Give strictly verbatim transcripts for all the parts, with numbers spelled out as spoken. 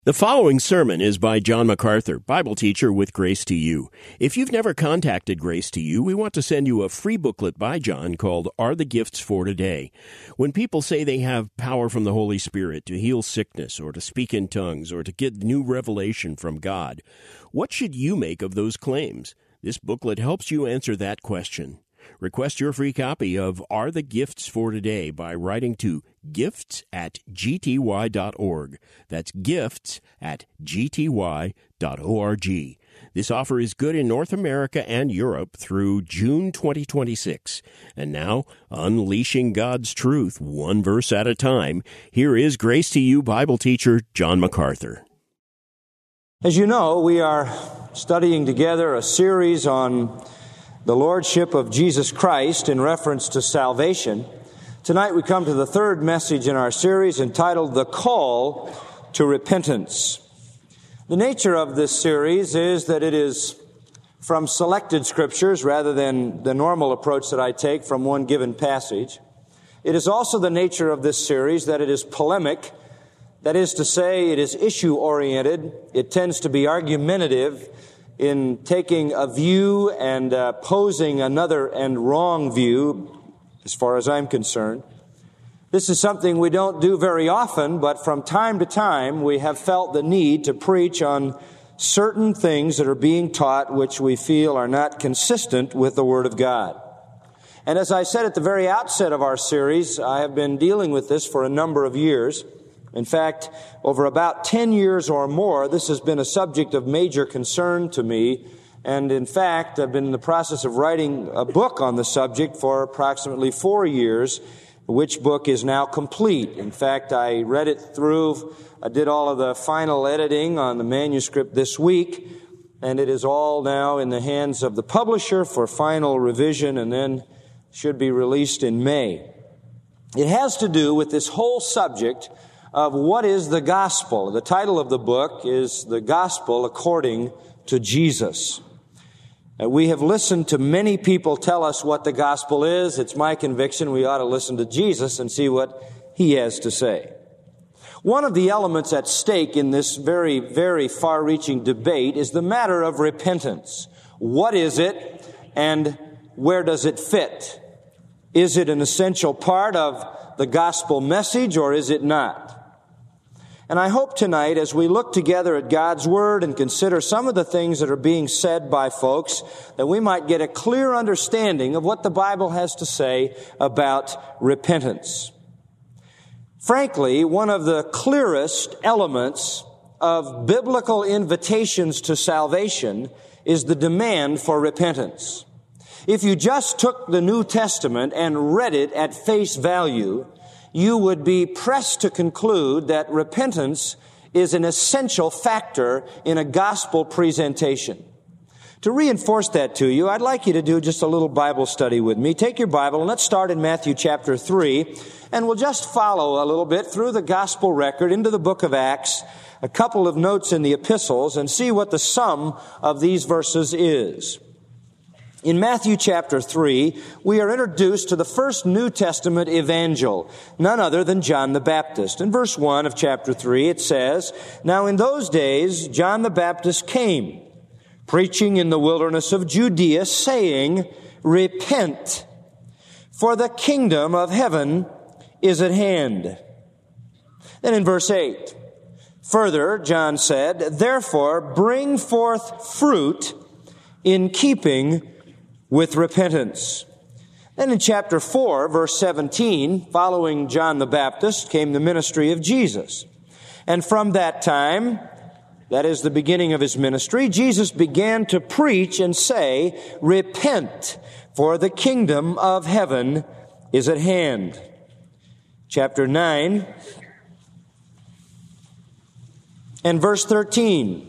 The following sermon is by John MacArthur, Bible teacher with Grace to You. If you've never contacted Grace to You, we want to send you a free booklet by John called Are the Gifts for Today? When people say they have power from the Holy Spirit to heal sickness or to speak in tongues or to get new revelation from God, what should you make of those claims? This booklet helps you answer that question. Request your free copy of Are the Gifts for Today by writing to gifts at g t y dot org. That's gifts at g t y dot org. This offer is good in North America and Europe through June twenty twenty-six. And now, unleashing God's truth one verse at a time, here is Grace to You Bible teacher John MacArthur. As you know, we are studying together a series on the Lordship of Jesus Christ in reference to salvation. Tonight we come to the third message in our series entitled The Call to Repentance. The nature of this series is that it is from selected scriptures rather than the normal approach that I take from one given passage. It is also the nature of this series that it is polemic. That is to say, it is issue-oriented. It tends to be argumentative in taking a view and uh, posing another and wrong view, as far as I'm concerned. This is something we don't do very often, but from time to time we have felt the need to preach on certain things that are being taught which we feel are not consistent with the Word of God. And as I said at the very outset of our series, I have been dealing with this for a number of years. In fact, over about ten years or more, this has been a subject of major concern to me. And in fact, I've been in the process of writing a book on the subject for approximately four years, which book is now complete. In fact, I read it through. I did all of the final editing on the manuscript this week, and it is all now in the hands of the publisher for final revision and then should be released in May. It has to do with this whole subject of what is the gospel. The title of the book is The Gospel According to Jesus. Uh, we have listened to many people tell us what the gospel is. It's my conviction we ought to listen to Jesus and see what he has to say. One of the elements at stake in this very, very far-reaching debate is the matter of repentance. What is it and where does it fit? Is it an essential part of the gospel message or is it not? And I hope tonight, as we look together at God's Word and consider some of the things that are being said by folks, that we might get a clear understanding of what the Bible has to say about repentance. Frankly, one of the clearest elements of biblical invitations to salvation is the demand for repentance. If you just took the New Testament and read it at face value, you would be pressed to conclude that repentance is an essential factor in a gospel presentation. To reinforce that to you, I'd like you to do just a little Bible study with me. Take your Bible and let's start in Matthew chapter three, and we'll just follow a little bit through the gospel record into the book of Acts, a couple of notes in the epistles, and see what the sum of these verses is. In Matthew chapter three, we are introduced to the first New Testament evangel, none other than John the Baptist. In verse one of chapter three, it says, "Now in those days John the Baptist came, preaching in the wilderness of Judea, saying, 'Repent, for the kingdom of heaven is at hand.'" Then in verse eight, further, John said, "Therefore bring forth fruit in keeping with repentance." Then in chapter four, verse seventeen, following John the Baptist came the ministry of Jesus. And from that time, that is the beginning of his ministry, Jesus began to preach and say, "Repent, for the kingdom of heaven is at hand." Chapter nine and verse thirteen.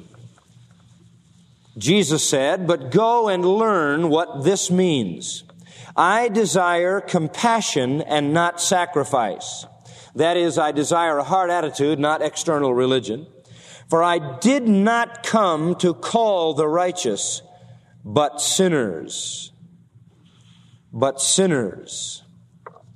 Jesus said, "But go and learn what this means. I desire compassion and not sacrifice." That is, I desire a heart attitude, not external religion. "For I did not come to call the righteous, but sinners." But sinners.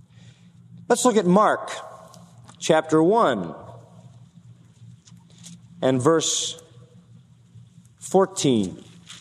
Let's look at Mark chapter one. and verse fourteen.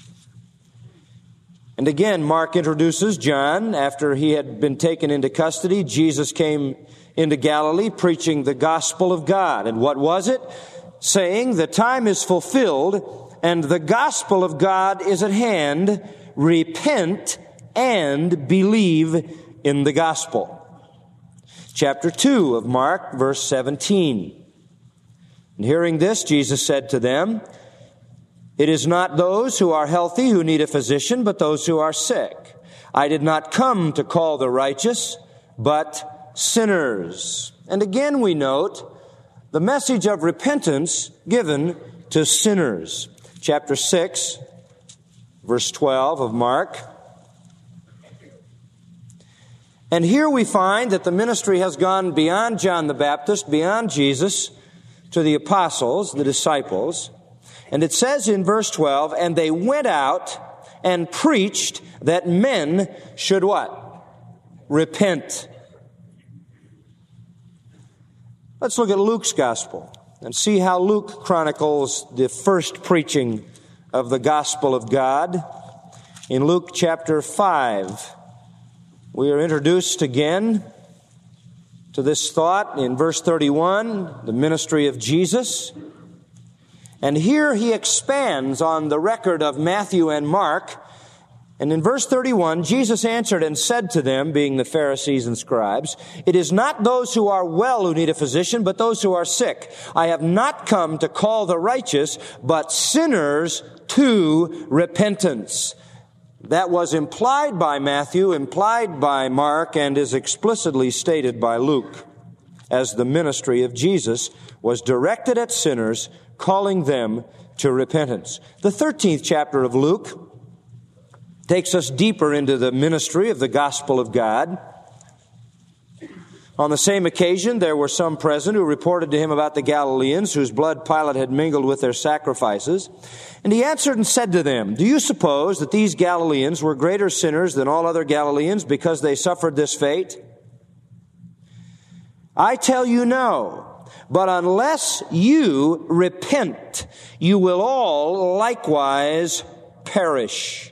And again, Mark introduces John. After he had been taken into custody, Jesus came into Galilee preaching the gospel of God. And what was it? Saying, the time is fulfilled and the gospel of God is at hand. Repent and believe in the gospel. Chapter two of Mark, verse seventeen. And hearing this, Jesus said to them, it is not those who are healthy who need a physician, but those who are sick. I did not come to call the righteous, but sinners. And again we note the message of repentance given to sinners. Chapter six, verse twelve of Mark. And here we find that the ministry has gone beyond John the Baptist, beyond Jesus, to the apostles, the disciples. And it says in verse twelve, and they went out and preached that men should what? Repent. Let's look at Luke's gospel and see how Luke chronicles the first preaching of the gospel of God. In Luke chapter five, we are introduced again to this thought in verse thirty-one, the ministry of Jesus. And here he expands on the record of Matthew and Mark. And in verse thirty-one, Jesus answered and said to them, being the Pharisees and scribes, it is not those who are well who need a physician, but those who are sick. I have not come to call the righteous, but sinners to repentance. That was implied by Matthew, implied by Mark, and is explicitly stated by Luke, as the ministry of Jesus was directed at sinners, calling them to repentance. The thirteenth chapter of Luke takes us deeper into the ministry of the gospel of God. On the same occasion, there were some present who reported to him about the Galileans, whose blood Pilate had mingled with their sacrifices. And he answered and said to them, do you suppose that these Galileans were greater sinners than all other Galileans because they suffered this fate? I tell you no. But unless you repent, you will all likewise perish.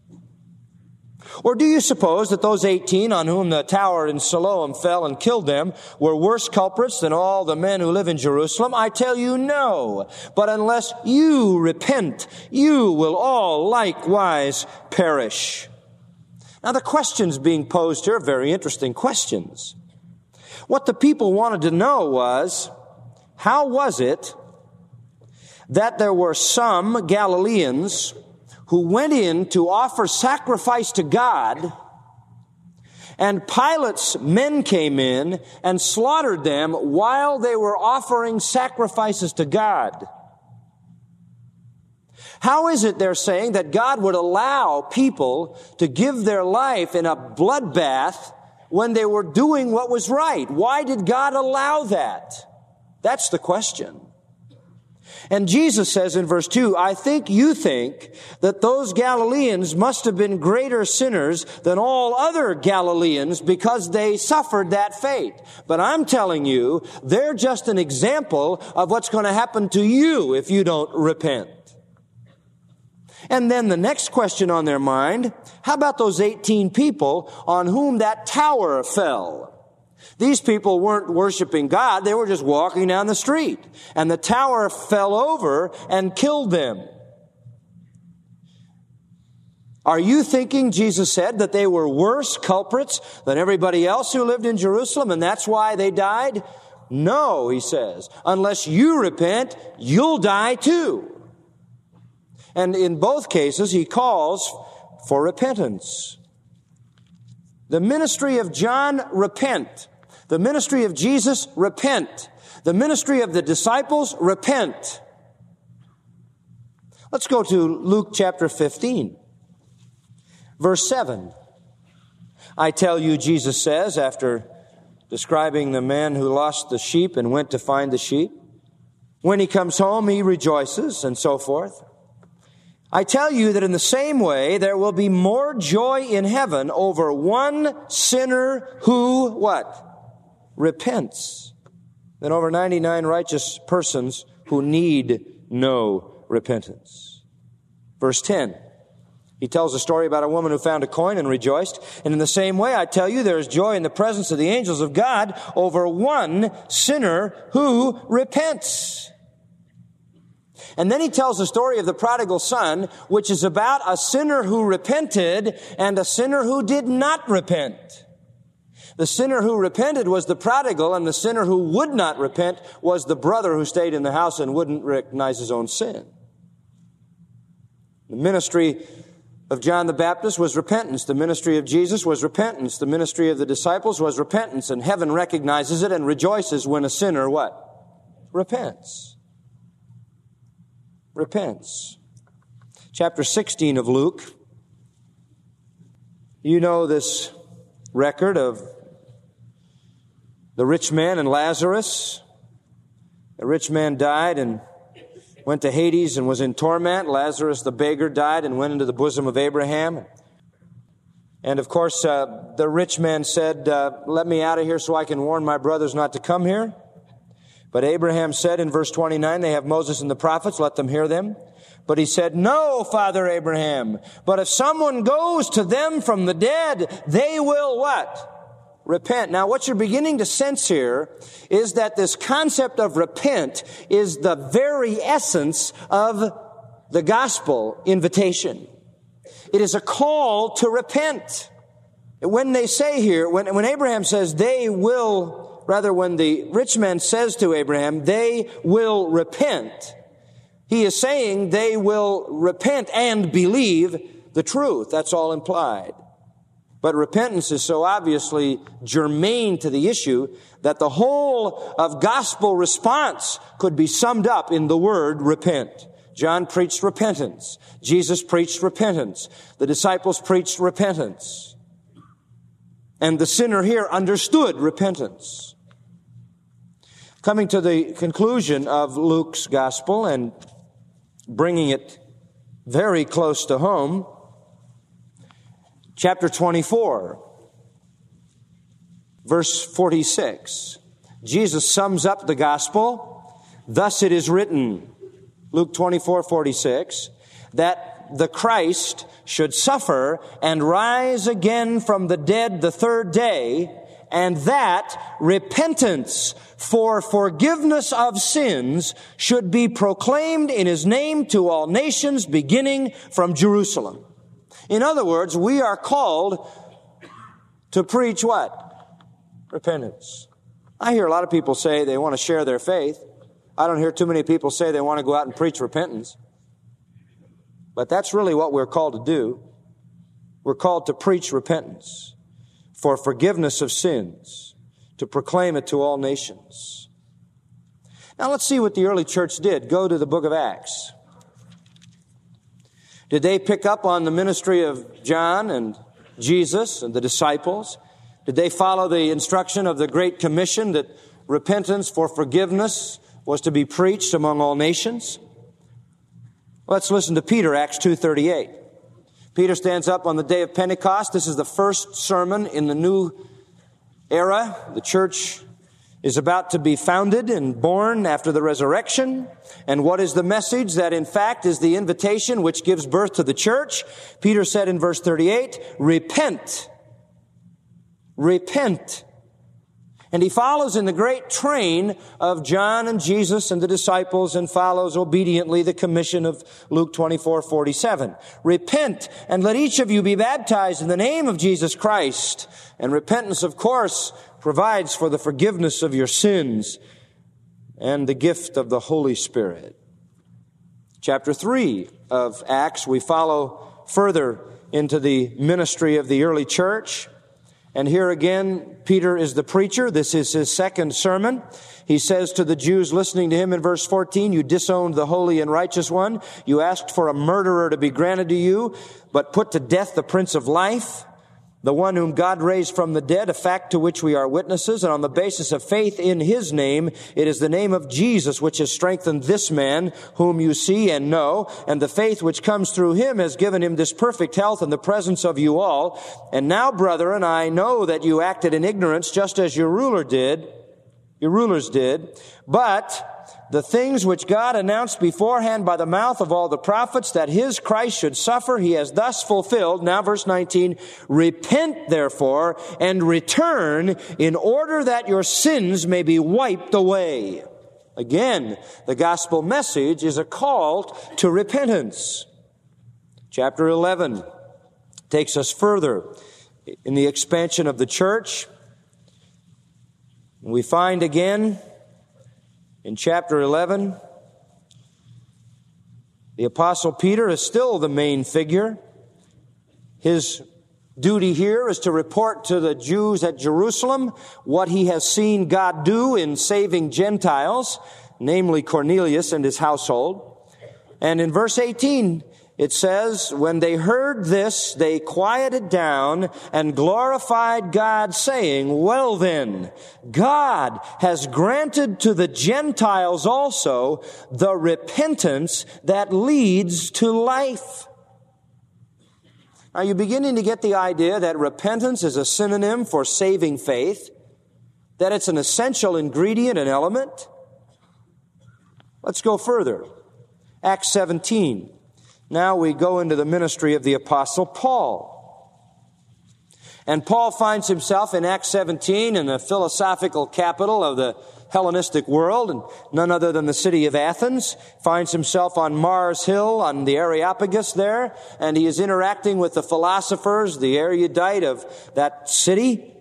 Or do you suppose that those eighteen on whom the tower in Siloam fell and killed them were worse culprits than all the men who live in Jerusalem? I tell you no. But unless you repent, you will all likewise perish. Now the questions being posed here are very interesting questions. What the people wanted to know was, how was it that there were some Galileans who went in to offer sacrifice to God, and Pilate's men came in and slaughtered them while they were offering sacrifices to God? How is it, they're saying, that God would allow people to give their life in a bloodbath when they were doing what was right? Why did God allow that? That's the question. And Jesus says in verse two, I think you think that those Galileans must have been greater sinners than all other Galileans because they suffered that fate. But I'm telling you, they're just an example of what's going to happen to you if you don't repent. And then the next question on their mind, how about those eighteen people on whom that tower fell? These people weren't worshiping God. They were just walking down the street. And the tower fell over and killed them. Are you thinking, Jesus said, that they were worse culprits than everybody else who lived in Jerusalem, and that's why they died? No, he says. Unless you repent, you'll die too. And in both cases, he calls for repentance. The ministry of John, repent. The ministry of Jesus, repent. The ministry of the disciples, repent. Let's go to Luke chapter fifteen, verse seven. I tell you, Jesus says, after describing the man who lost the sheep and went to find the sheep, when he comes home, he rejoices, and so forth. I tell you that in the same way, there will be more joy in heaven over one sinner who, what? Repents, than over ninety-nine righteous persons who need no repentance. Verse ten, he tells a story about a woman who found a coin and rejoiced. And in the same way, I tell you, there is joy in the presence of the angels of God over one sinner who repents. And then he tells the story of the prodigal son, which is about a sinner who repented and a sinner who did not repent. The sinner who repented was the prodigal, and the sinner who would not repent was the brother who stayed in the house and wouldn't recognize his own sin. The ministry of John the Baptist was repentance. The ministry of Jesus was repentance. The ministry of the disciples was repentance. And heaven recognizes it and rejoices when a sinner what? Repents. Repents. Chapter sixteen of Luke. You know this record of the rich man and Lazarus. The rich man died and went to Hades and was in torment. Lazarus the beggar died and went into the bosom of Abraham. And of course, uh, the rich man said, uh, let me out of here so I can warn my brothers not to come here. But Abraham said in verse twenty-nine, they have Moses and the prophets, let them hear them. But he said, no, Father Abraham, but if someone goes to them from the dead, they will what? Repent. Now, what you're beginning to sense here is that this concept of repent is the very essence of the gospel invitation. It is a call to repent. When they say here, when, when Abraham says they will, rather when the rich man says to Abraham, they will repent, he is saying they will repent and believe the truth. That's all implied. But repentance is so obviously germane to the issue that the whole of gospel response could be summed up in the word repent. John preached repentance. Jesus preached repentance. The disciples preached repentance. And the sinner here understood repentance. Coming to the conclusion of Luke's gospel and bringing it very close to home, chapter twenty-four, verse forty-six. Jesus sums up the gospel. Thus it is written, Luke twenty-four, forty-six, that the Christ should suffer and rise again from the dead the third day, and that repentance for forgiveness of sins should be proclaimed in his name to all nations, beginning from Jerusalem. In other words, we are called to preach what? Repentance. I hear a lot of people say they want to share their faith. I don't hear too many people say they want to go out and preach repentance. But that's really what we're called to do. We're called to preach repentance for forgiveness of sins, to proclaim it to all nations. Now let's see what the early church did. Go to the book of Acts. Did they pick up on the ministry of John and Jesus and the disciples? Did they follow the instruction of the Great Commission that repentance for forgiveness was to be preached among all nations? Let's listen to Peter, Acts two thirty-eight. Peter stands up on the day of Pentecost. This is the first sermon in the new era. The church is about to be founded and born after the resurrection. And what is the message? That in fact is the invitation which gives birth to the church. Peter said in verse thirty-eight, repent. Repent. And he follows in the great train of John and Jesus and the disciples and follows obediently the commission of Luke twenty-four forty-seven. Repent and let each of you be baptized in the name of Jesus Christ. And repentance, of course, provides for the forgiveness of your sins and the gift of the Holy Spirit. Chapter three of Acts, we follow further into the ministry of the early church. And here again, Peter is the preacher. This is his second sermon. He says to the Jews listening to him in verse fourteen, you disowned the holy and righteous one. You asked for a murderer to be granted to you, but put to death the Prince of Life, the one whom God raised from the dead, a fact to which we are witnesses. And on the basis of faith in his name, it is the name of Jesus which has strengthened this man whom you see and know. And the faith which comes through him has given him this perfect health in the presence of you all. And now, brethren, I know that you acted in ignorance just as your ruler did, your rulers did. But the things which God announced beforehand by the mouth of all the prophets, that his Christ should suffer, he has thus fulfilled. Now verse nineteen, repent therefore and return in order that your sins may be wiped away. Again, the gospel message is a call to repentance. Chapter eleven takes us further in the expansion of the church. We find again in chapter eleven, the Apostle Peter is still the main figure. His duty here is to report to the Jews at Jerusalem what he has seen God do in saving Gentiles, namely Cornelius and his household. And in verse eighteen, it says, when they heard this, they quieted down and glorified God, saying, well then, God has granted to the Gentiles also the repentance that leads to life. Are you beginning to get the idea that repentance is a synonym for saving faith? That it's an essential ingredient and element? Let's go further. Acts seventeen. Now we go into the ministry of the Apostle Paul. And Paul finds himself in Acts seventeen in the philosophical capital of the Hellenistic world, and none other than the city of Athens. Finds himself on Mars Hill on the Areopagus there, and he is interacting with the philosophers, the erudite of that city.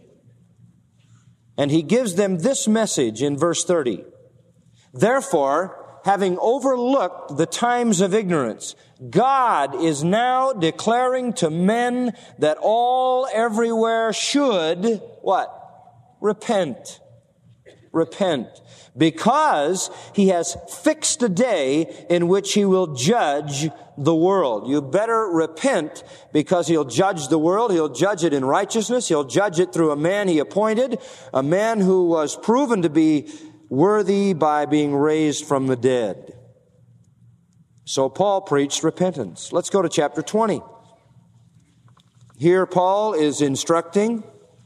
And he gives them this message in verse thirty. Therefore, having overlooked the times of ignorance, God is now declaring to men that all everywhere should, what? Repent. Repent. Because he has fixed a day in which he will judge the world. You better repent because he'll judge the world. He'll judge it in righteousness. He'll judge it through a man he appointed, a man who was proven to be worthy by being raised from the dead. So Paul preached repentance. Let's go to chapter twenty. Here Paul is instructing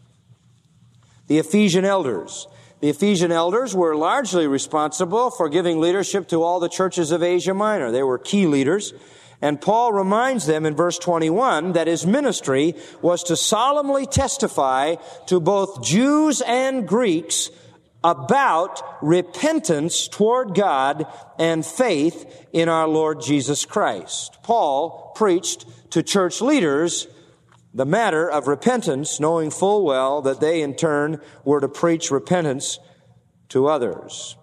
the Ephesian elders. The Ephesian elders were largely responsible for giving leadership to all the churches of Asia Minor. They were key leaders. And Paul reminds them in verse twenty-one that his ministry was to solemnly testify to both Jews and Greeks about repentance toward God and faith in our Lord Jesus Christ. Paul preached to church leaders the matter of repentance, knowing full well that they in turn were to preach repentance to others.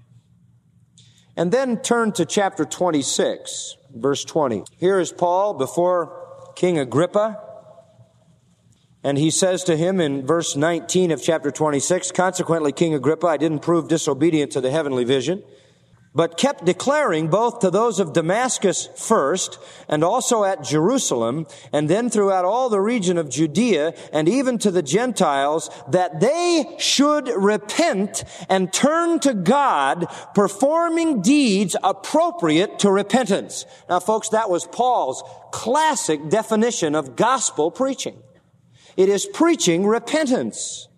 And then turn to chapter twenty-six, verse twenty. Here is Paul before King Agrippa. And he says to him in verse nineteen of chapter twenty-six, consequently, King Agrippa, I didn't prove disobedient to the heavenly vision, but kept declaring both to those of Damascus first, and also at Jerusalem, and then throughout all the region of Judea, and even to the Gentiles, that they should repent and turn to God, performing deeds appropriate to repentance. Now, folks, that was Paul's classic definition of gospel preaching. It is preaching repentance.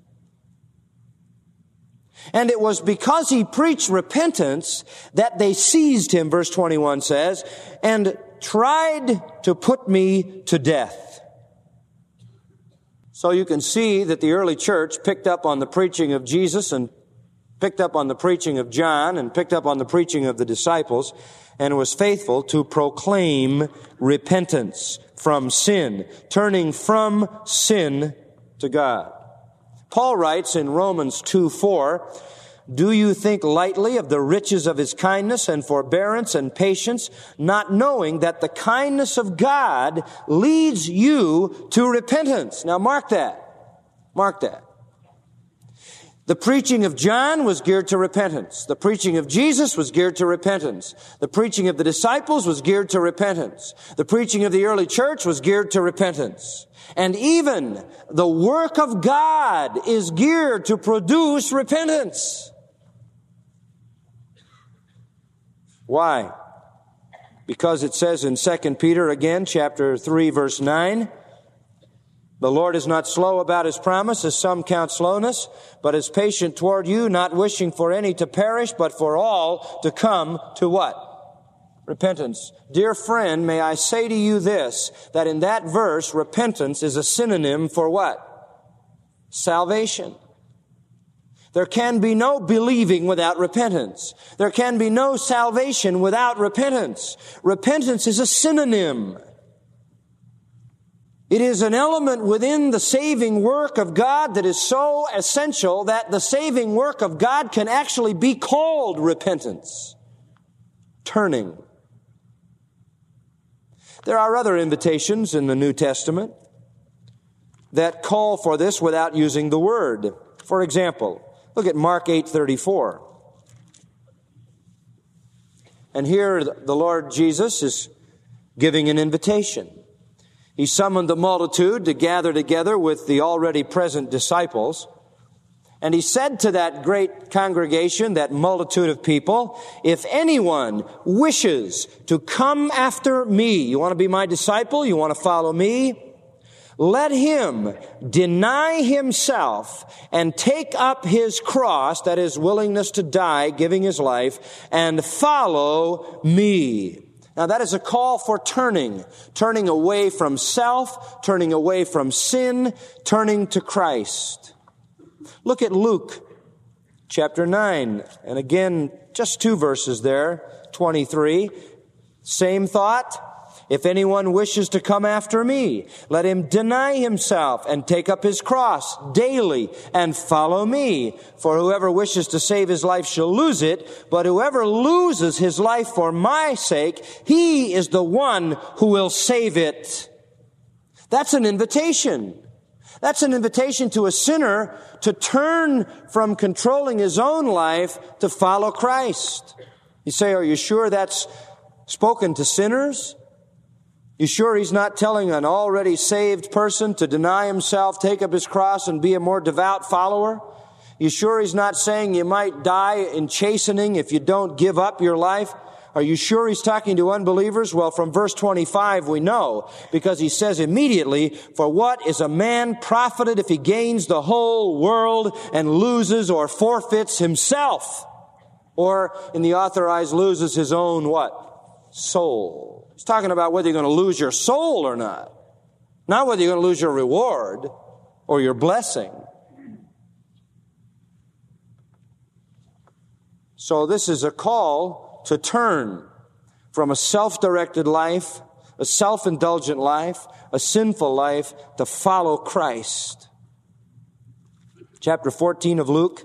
And it was because he preached repentance that they seized him, verse twenty-one says, and tried to put me to death. So you can see that the early church picked up on the preaching of Jesus and picked up on the preaching of John and picked up on the preaching of the disciples and was faithful to proclaim repentance from sin, turning from sin to God. Paul writes in Romans two four, do you think lightly of the riches of his kindness and forbearance and patience, not knowing that the kindness of God leads you to repentance? Now mark that. Mark that. The preaching of John was geared to repentance. The preaching of Jesus was geared to repentance. The preaching of the disciples was geared to repentance. The preaching of the early church was geared to repentance. And even the work of God is geared to produce repentance. Why? Because it says in Second Peter again, chapter three, verse nine, The Lord is not slow about his promise, as some count slowness, but is patient toward you, not wishing for any to perish, but for all to come to what? Repentance. Dear friend, may I say to you this, that in that verse, repentance is a synonym for what? Salvation. There can be no believing without repentance. There can be no salvation without repentance. Repentance is a synonym. It is an element within the saving work of God that is so essential that the saving work of God can actually be called repentance. Turning. There are other invitations in the New Testament that call for this without using the word. For example, look at Mark eight thirty-four. And here the Lord Jesus is giving an invitation. He summoned the multitude to gather together with the already present disciples. And he said to that great congregation, that multitude of people, if anyone wishes to come after me, you want to be my disciple, you want to follow me, let him deny himself and take up his cross, that is willingness to die, giving his life, and follow me. Now that is a call for turning, turning away from self, turning away from sin, turning to Christ. Look at Luke chapter nine, and again, just two verses there, twenty-three. Same thought. If anyone wishes to come after me, let him deny himself and take up his cross daily and follow me. For whoever wishes to save his life shall lose it, but whoever loses his life for my sake, he is the one who will save it. That's an invitation. That's an invitation to a sinner to turn from controlling his own life to follow Christ. You say, are you sure that's spoken to sinners? You sure he's not telling an already saved person to deny himself, take up his cross, and be a more devout follower? You sure he's not saying you might die in chastening if you don't give up your life? Are you sure he's talking to unbelievers? Well, from verse twenty-five we know, because he says immediately, for what is a man profited if he gains the whole world and loses or forfeits himself? Or, in the Authorized, loses his own what? Soul. He's talking about whether you're going to lose your soul or not. Not whether you're going to lose your reward or your blessing. So this is a call to turn from a self-directed life, a self-indulgent life, a sinful life, to follow Christ. Chapter fourteen of Luke,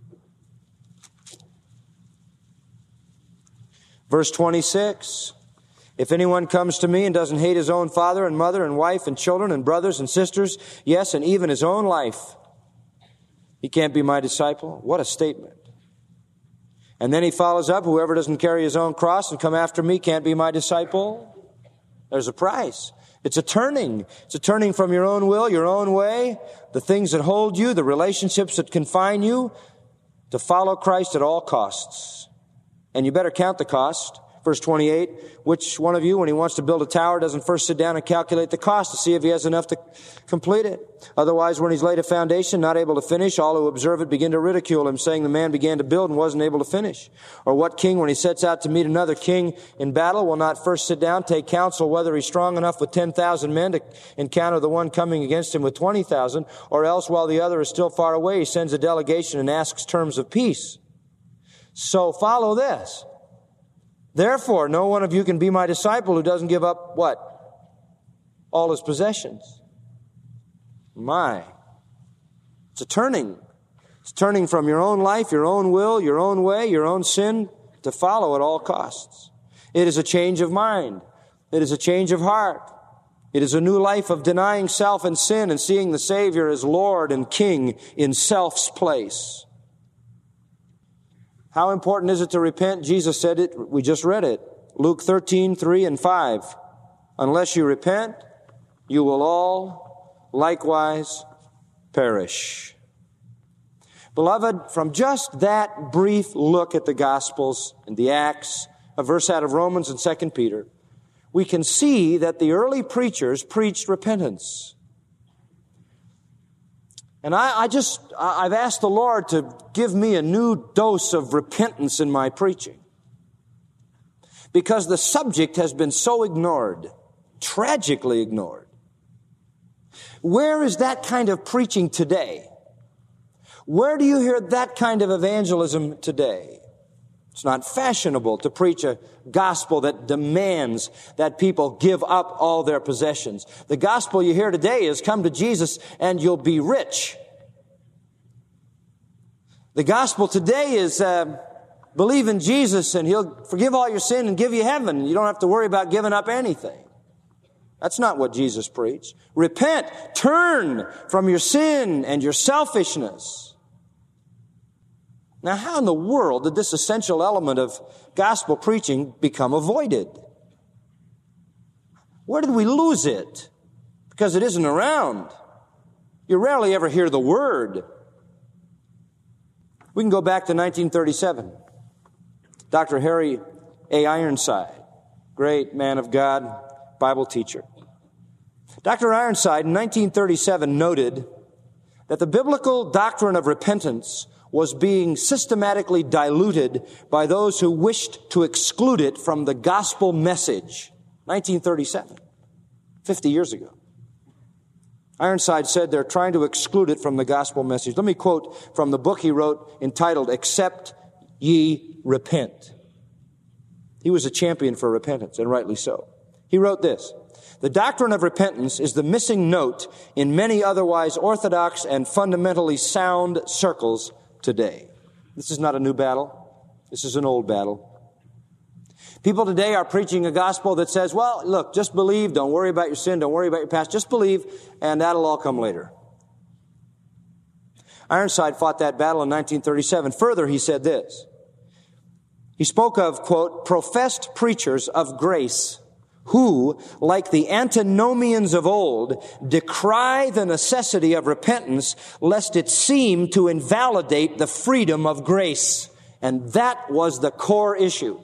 verse twenty-six. If anyone comes to me and doesn't hate his own father and mother and wife and children and brothers and sisters, yes, and even his own life, he can't be my disciple. What a statement. And then he follows up, whoever doesn't carry his own cross and come after me can't be my disciple. There's a price. It's a turning. It's a turning from your own will, your own way, the things that hold you, the relationships that confine you, to follow Christ at all costs. And you better count the cost. Verse twenty-eight, which one of you, when he wants to build a tower, doesn't first sit down and calculate the cost to see if he has enough to complete it? Otherwise, when he's laid a foundation, not able to finish, all who observe it begin to ridicule him, saying the man began to build and wasn't able to finish. Or what king, when he sets out to meet another king in battle, will not first sit down, take counsel whether he's strong enough with ten thousand men to encounter the one coming against him with twenty thousand, or else while the other is still far away, he sends a delegation and asks terms of peace. So follow this. Therefore, no one of you can be my disciple who doesn't give up what? All his possessions. My. It's a turning. It's turning from your own life, your own will, your own way, your own sin, to follow at all costs. It is a change of mind. It is a change of heart. It is a new life of denying self and sin and seeing the Savior as Lord and King in self's place. How important is it to repent? Jesus said it. We just read it. Luke thirteen, three and five. Unless you repent, you will all likewise perish. Beloved, from just that brief look at the Gospels and the Acts, a verse out of Romans and Second Peter, we can see that the early preachers preached repentance. And I, I just, I've asked the Lord to give me a new dose of repentance in my preaching. Because the subject has been so ignored, tragically ignored. Where is that kind of preaching today? Where do you hear that kind of evangelism today? It's not fashionable to preach a gospel that demands that people give up all their possessions. The gospel you hear today is come to Jesus and you'll be rich. The gospel today is uh, believe in Jesus and He'll forgive all your sin and give you heaven. You don't have to worry about giving up anything. That's not what Jesus preached. Repent, turn from your sin and your selfishness. Now, how in the world did this essential element of gospel preaching become avoided? Where did we lose it? Because it isn't around. You rarely ever hear the word. We can go back to nineteen thirty-seven. Doctor Harry A. Ironside, great man of God, Bible teacher. Doctor Ironside in nineteen thirty-seven noted that the biblical doctrine of repentance was being systematically diluted by those who wished to exclude it from the gospel message. nineteen thirty-seven, fifty years ago. Ironside said they're trying to exclude it from the gospel message. Let me quote from the book he wrote entitled, Except Ye Repent. He was a champion for repentance, and rightly so. He wrote this: the doctrine of repentance is the missing note in many otherwise orthodox and fundamentally sound circles today. This is not a new battle. This is an old battle. People today are preaching a gospel that says, well, look, just believe, don't worry about your sin, don't worry about your past, just believe, and that'll all come later. Ironside fought that battle in nineteen thirty-seven. Further, he said this. He spoke of, quote, professed preachers of grace who, like the antinomians of old, decry the necessity of repentance lest it seem to invalidate the freedom of grace. And that was the core issue.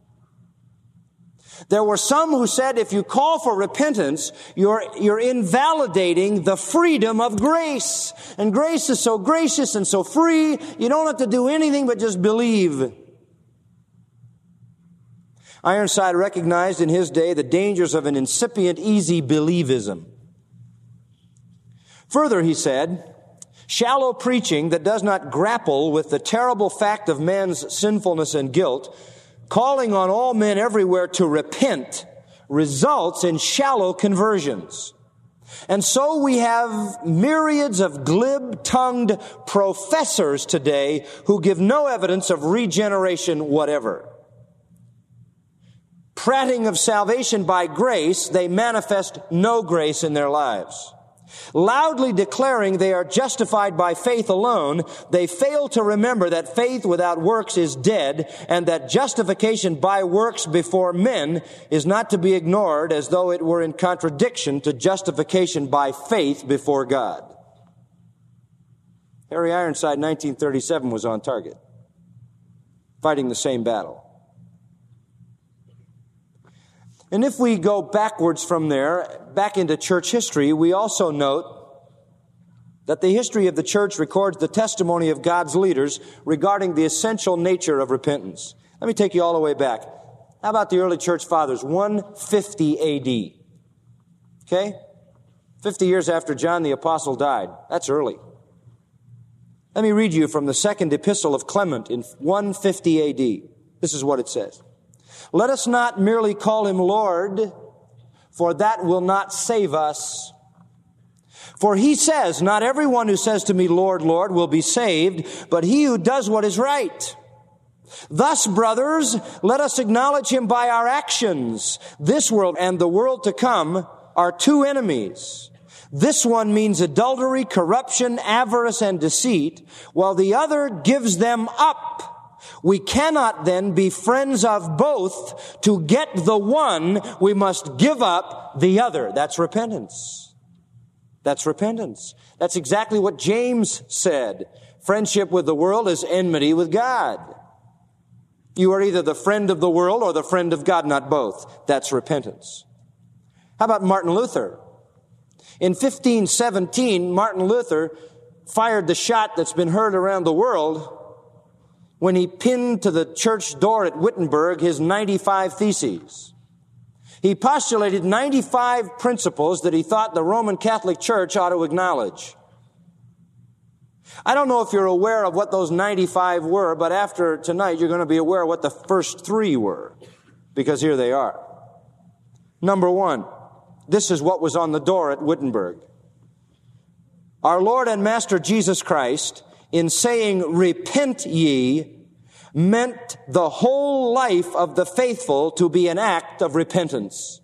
There were some who said if you call for repentance, you're, you're invalidating the freedom of grace. And grace is so gracious and so free, you don't have to do anything but just believe. Ironside recognized in his day the dangers of an incipient easy believism. Further, he said, shallow preaching that does not grapple with the terrible fact of man's sinfulness and guilt, calling on all men everywhere to repent, results in shallow conversions. And so we have myriads of glib-tongued professors today who give no evidence of regeneration whatever. Prating of salvation by grace, they manifest no grace in their lives. Loudly declaring they are justified by faith alone, they fail to remember that faith without works is dead, and that justification by works before men is not to be ignored as though it were in contradiction to justification by faith before God. Harry Ironside, nineteen thirty-seven, was on target, fighting the same battle. And if we go backwards from there, back into church history, we also note that the history of the church records the testimony of God's leaders regarding the essential nature of repentance. Let me take you all the way back. How about the early church fathers? one fifty A D. Okay? fifty years after John the Apostle died. That's early. Let me read you from the second epistle of Clement in one fifty A D. This is what it says. Let us not merely call him Lord, for that will not save us. For he says, not everyone who says to me, Lord, Lord, will be saved, but he who does what is right. Thus, brothers, let us acknowledge him by our actions. This world and the world to come are two enemies. This one means adultery, corruption, avarice, and deceit, while the other gives them up. We cannot then be friends of both. To get the one, we must give up the other. That's repentance. That's repentance. That's exactly what James said. Friendship with the world is enmity with God. You are either the friend of the world or the friend of God, not both. That's repentance. How about Martin Luther? In fifteen seventeen, Martin Luther fired the shot that's been heard around the world when he pinned to the church door at Wittenberg his ninety-five theses. He postulated ninety-five principles that he thought the Roman Catholic Church ought to acknowledge. I don't know if you're aware of what those ninety-five were, but after tonight you're going to be aware of what the first three were, because here they are. Number one, this is what was on the door at Wittenberg. Our Lord and Master Jesus Christ, in saying, "Repent ye," meant the whole life of the faithful to be an act of repentance.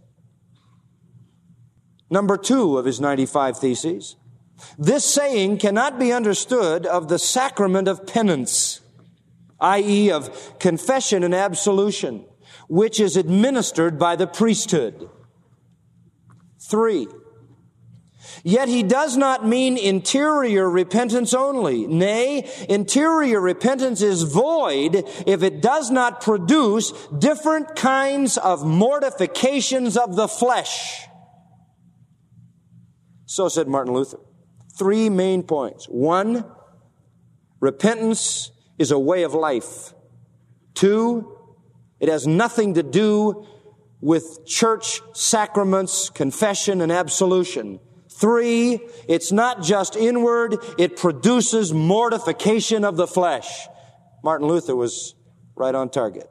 Number two of his ninety-five theses, this saying cannot be understood of the sacrament of penance, that is of confession and absolution, which is administered by the priesthood. Three, yet he does not mean interior repentance only. Nay, interior repentance is void if it does not produce different kinds of mortifications of the flesh. So said Martin Luther. Three main points. One, repentance is a way of life. Two, it has nothing to do with church sacraments, confession, and absolution. Three, it's not just inward, it produces mortification of the flesh. Martin Luther was right on target.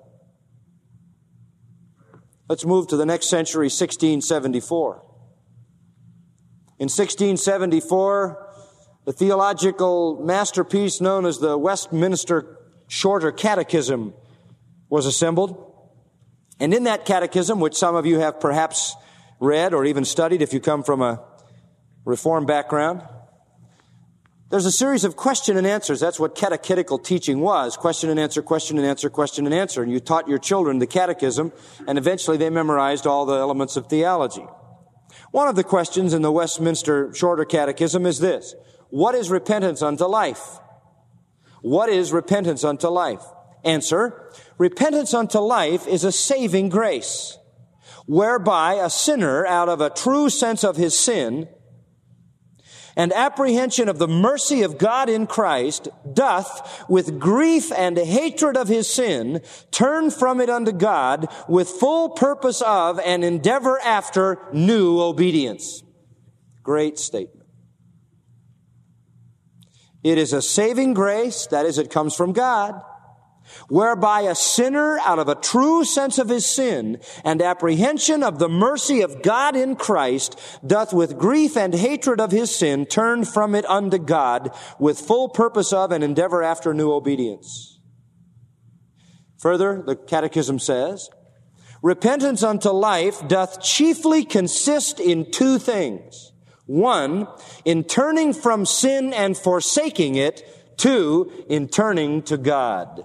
Let's move to the next century, sixteen seventy-four. In sixteen seventy-four, the theological masterpiece known as the Westminster Shorter Catechism was assembled. And in that catechism, which some of you have perhaps read or even studied if you come from a Reformed background, there's a series of question and answers. That's what catechetical teaching was. Question and answer, question and answer, question and answer. And you taught your children the catechism, and eventually they memorized all the elements of theology. One of the questions in the Westminster Shorter Catechism is this: what is repentance unto life? What is repentance unto life? Answer: repentance unto life is a saving grace, whereby a sinner, out of a true sense of his sin and apprehension of the mercy of God in Christ, doth, with grief and hatred of his sin, turn from it unto God, with full purpose of and endeavor after new obedience. Great statement. It is a saving grace, that is, it comes from God, whereby a sinner, out of a true sense of his sin and apprehension of the mercy of God in Christ, doth with grief and hatred of his sin turn from it unto God, with full purpose of and endeavor after new obedience. Further, the Catechism says, repentance unto life doth chiefly consist in two things. One, in turning from sin and forsaking it. Two, in turning to God.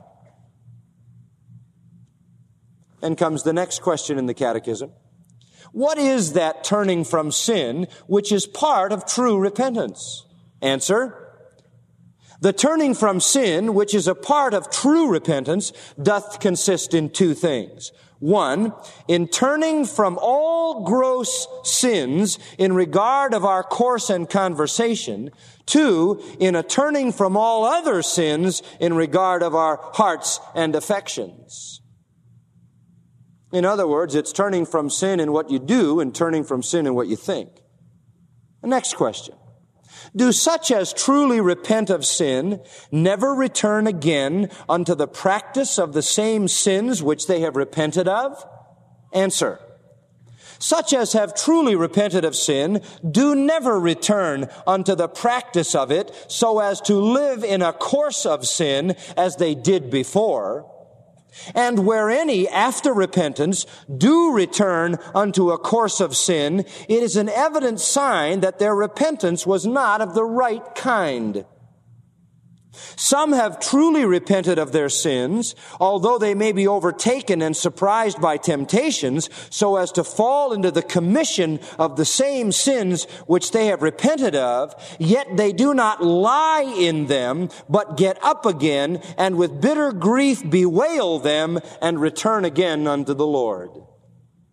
Then comes the next question in the Catechism. What is that turning from sin which is part of true repentance? Answer: the turning from sin, which is a part of true repentance, doth consist in two things. One, in turning from all gross sins in regard of our course and conversation. Two, in a turning from all other sins in regard of our hearts and affections. In other words, it's turning from sin in what you do and turning from sin in what you think. The next question. Do such as truly repent of sin never return again unto the practice of the same sins which they have repented of? Answer: such as have truly repented of sin do never return unto the practice of it so as to live in a course of sin as they did before. And where any, after repentance, do return unto a course of sin, it is an evident sign that their repentance was not of the right kind. Some have truly repented of their sins, although they may be overtaken and surprised by temptations, so as to fall into the commission of the same sins which they have repented of, yet they do not lie in them, but get up again, and with bitter grief bewail them, and return again unto the Lord.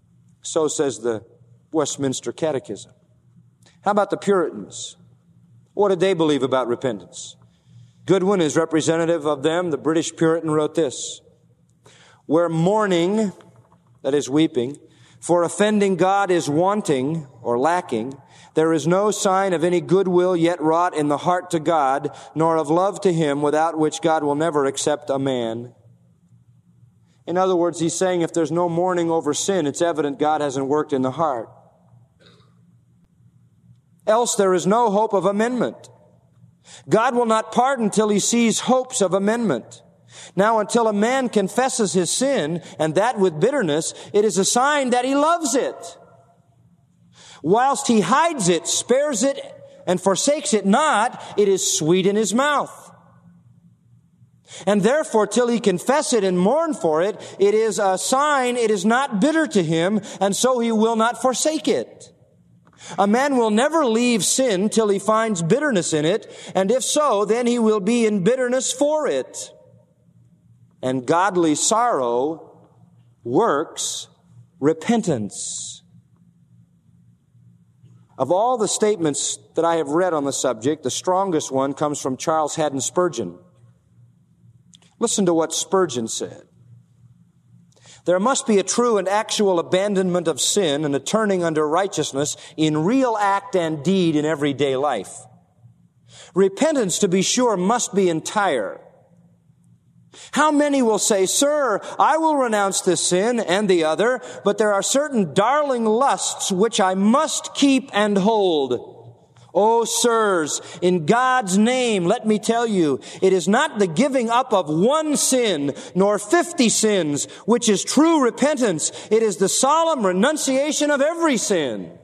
So says the Westminster Catechism. How about the Puritans? What did they believe about repentance? Goodwin is representative of them. The British Puritan wrote this: where mourning, that is weeping, for offending God is wanting or lacking, there is no sign of any goodwill yet wrought in the heart to God, nor of love to Him, without which God will never accept a man. In other words, he's saying if there's no mourning over sin, it's evident God hasn't worked in the heart. Else there is no hope of amendment. God will not pardon till He sees hopes of amendment. Now, until a man confesses his sin, and that with bitterness, it is a sign that he loves it. Whilst he hides it, spares it, and forsakes it not, it is sweet in his mouth. And therefore, till he confess it and mourn for it, it is a sign it is not bitter to him, and so he will not forsake it. A man will never leave sin till he finds bitterness in it, and if so, then he will be in bitterness for it. And godly sorrow works repentance. Of all the statements that I have read on the subject, the strongest one comes from Charles Haddon Spurgeon. Listen to what Spurgeon said. There must be a true and actual abandonment of sin and a turning unto righteousness in real act and deed in everyday life. Repentance, to be sure, must be entire. How many will say, "Sir, I will renounce this sin and the other, but there are certain darling lusts which I must keep and hold." Oh, sirs, in God's name, let me tell you, it is not the giving up of one sin, nor fifty sins, which is true repentance. It is the solemn renunciation of every sin.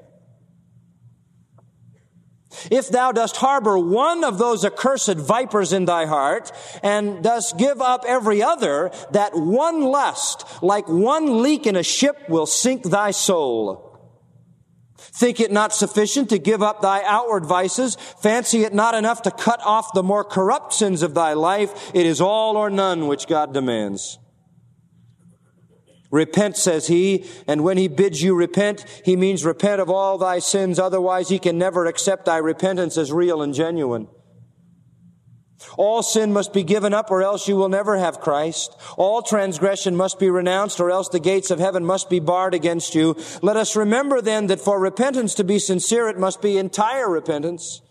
If thou dost harbor one of those accursed vipers in thy heart, and dost give up every other, that one lust, like one leak in a ship, will sink thy soul. Think it not sufficient to give up thy outward vices. Fancy it not enough to cut off the more corrupt sins of thy life. It is all or none which God demands. Repent, says he, and when he bids you repent, he means repent of all thy sins. Otherwise, he can never accept thy repentance as real and genuine. All sin must be given up, or else you will never have Christ. All transgression must be renounced, or else the gates of heaven must be barred against you. Let us remember then that for repentance to be sincere, it must be entire repentance.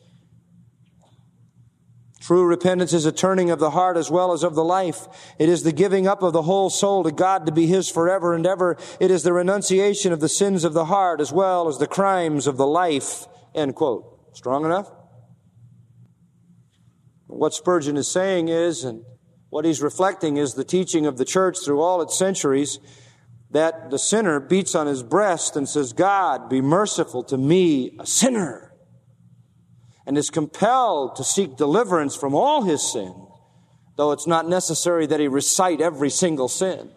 True repentance is a turning of the heart as well as of the life. It is the giving up of the whole soul to God to be His forever and ever. It is the renunciation of the sins of the heart as well as the crimes of the life. End quote. Strong enough? What Spurgeon is saying is, and what he's reflecting is the teaching of the church through all its centuries, that the sinner beats on his breast and says, "God, be merciful to me, a sinner," and is compelled to seek deliverance from all his sin, though it's not necessary that he recite every single sin.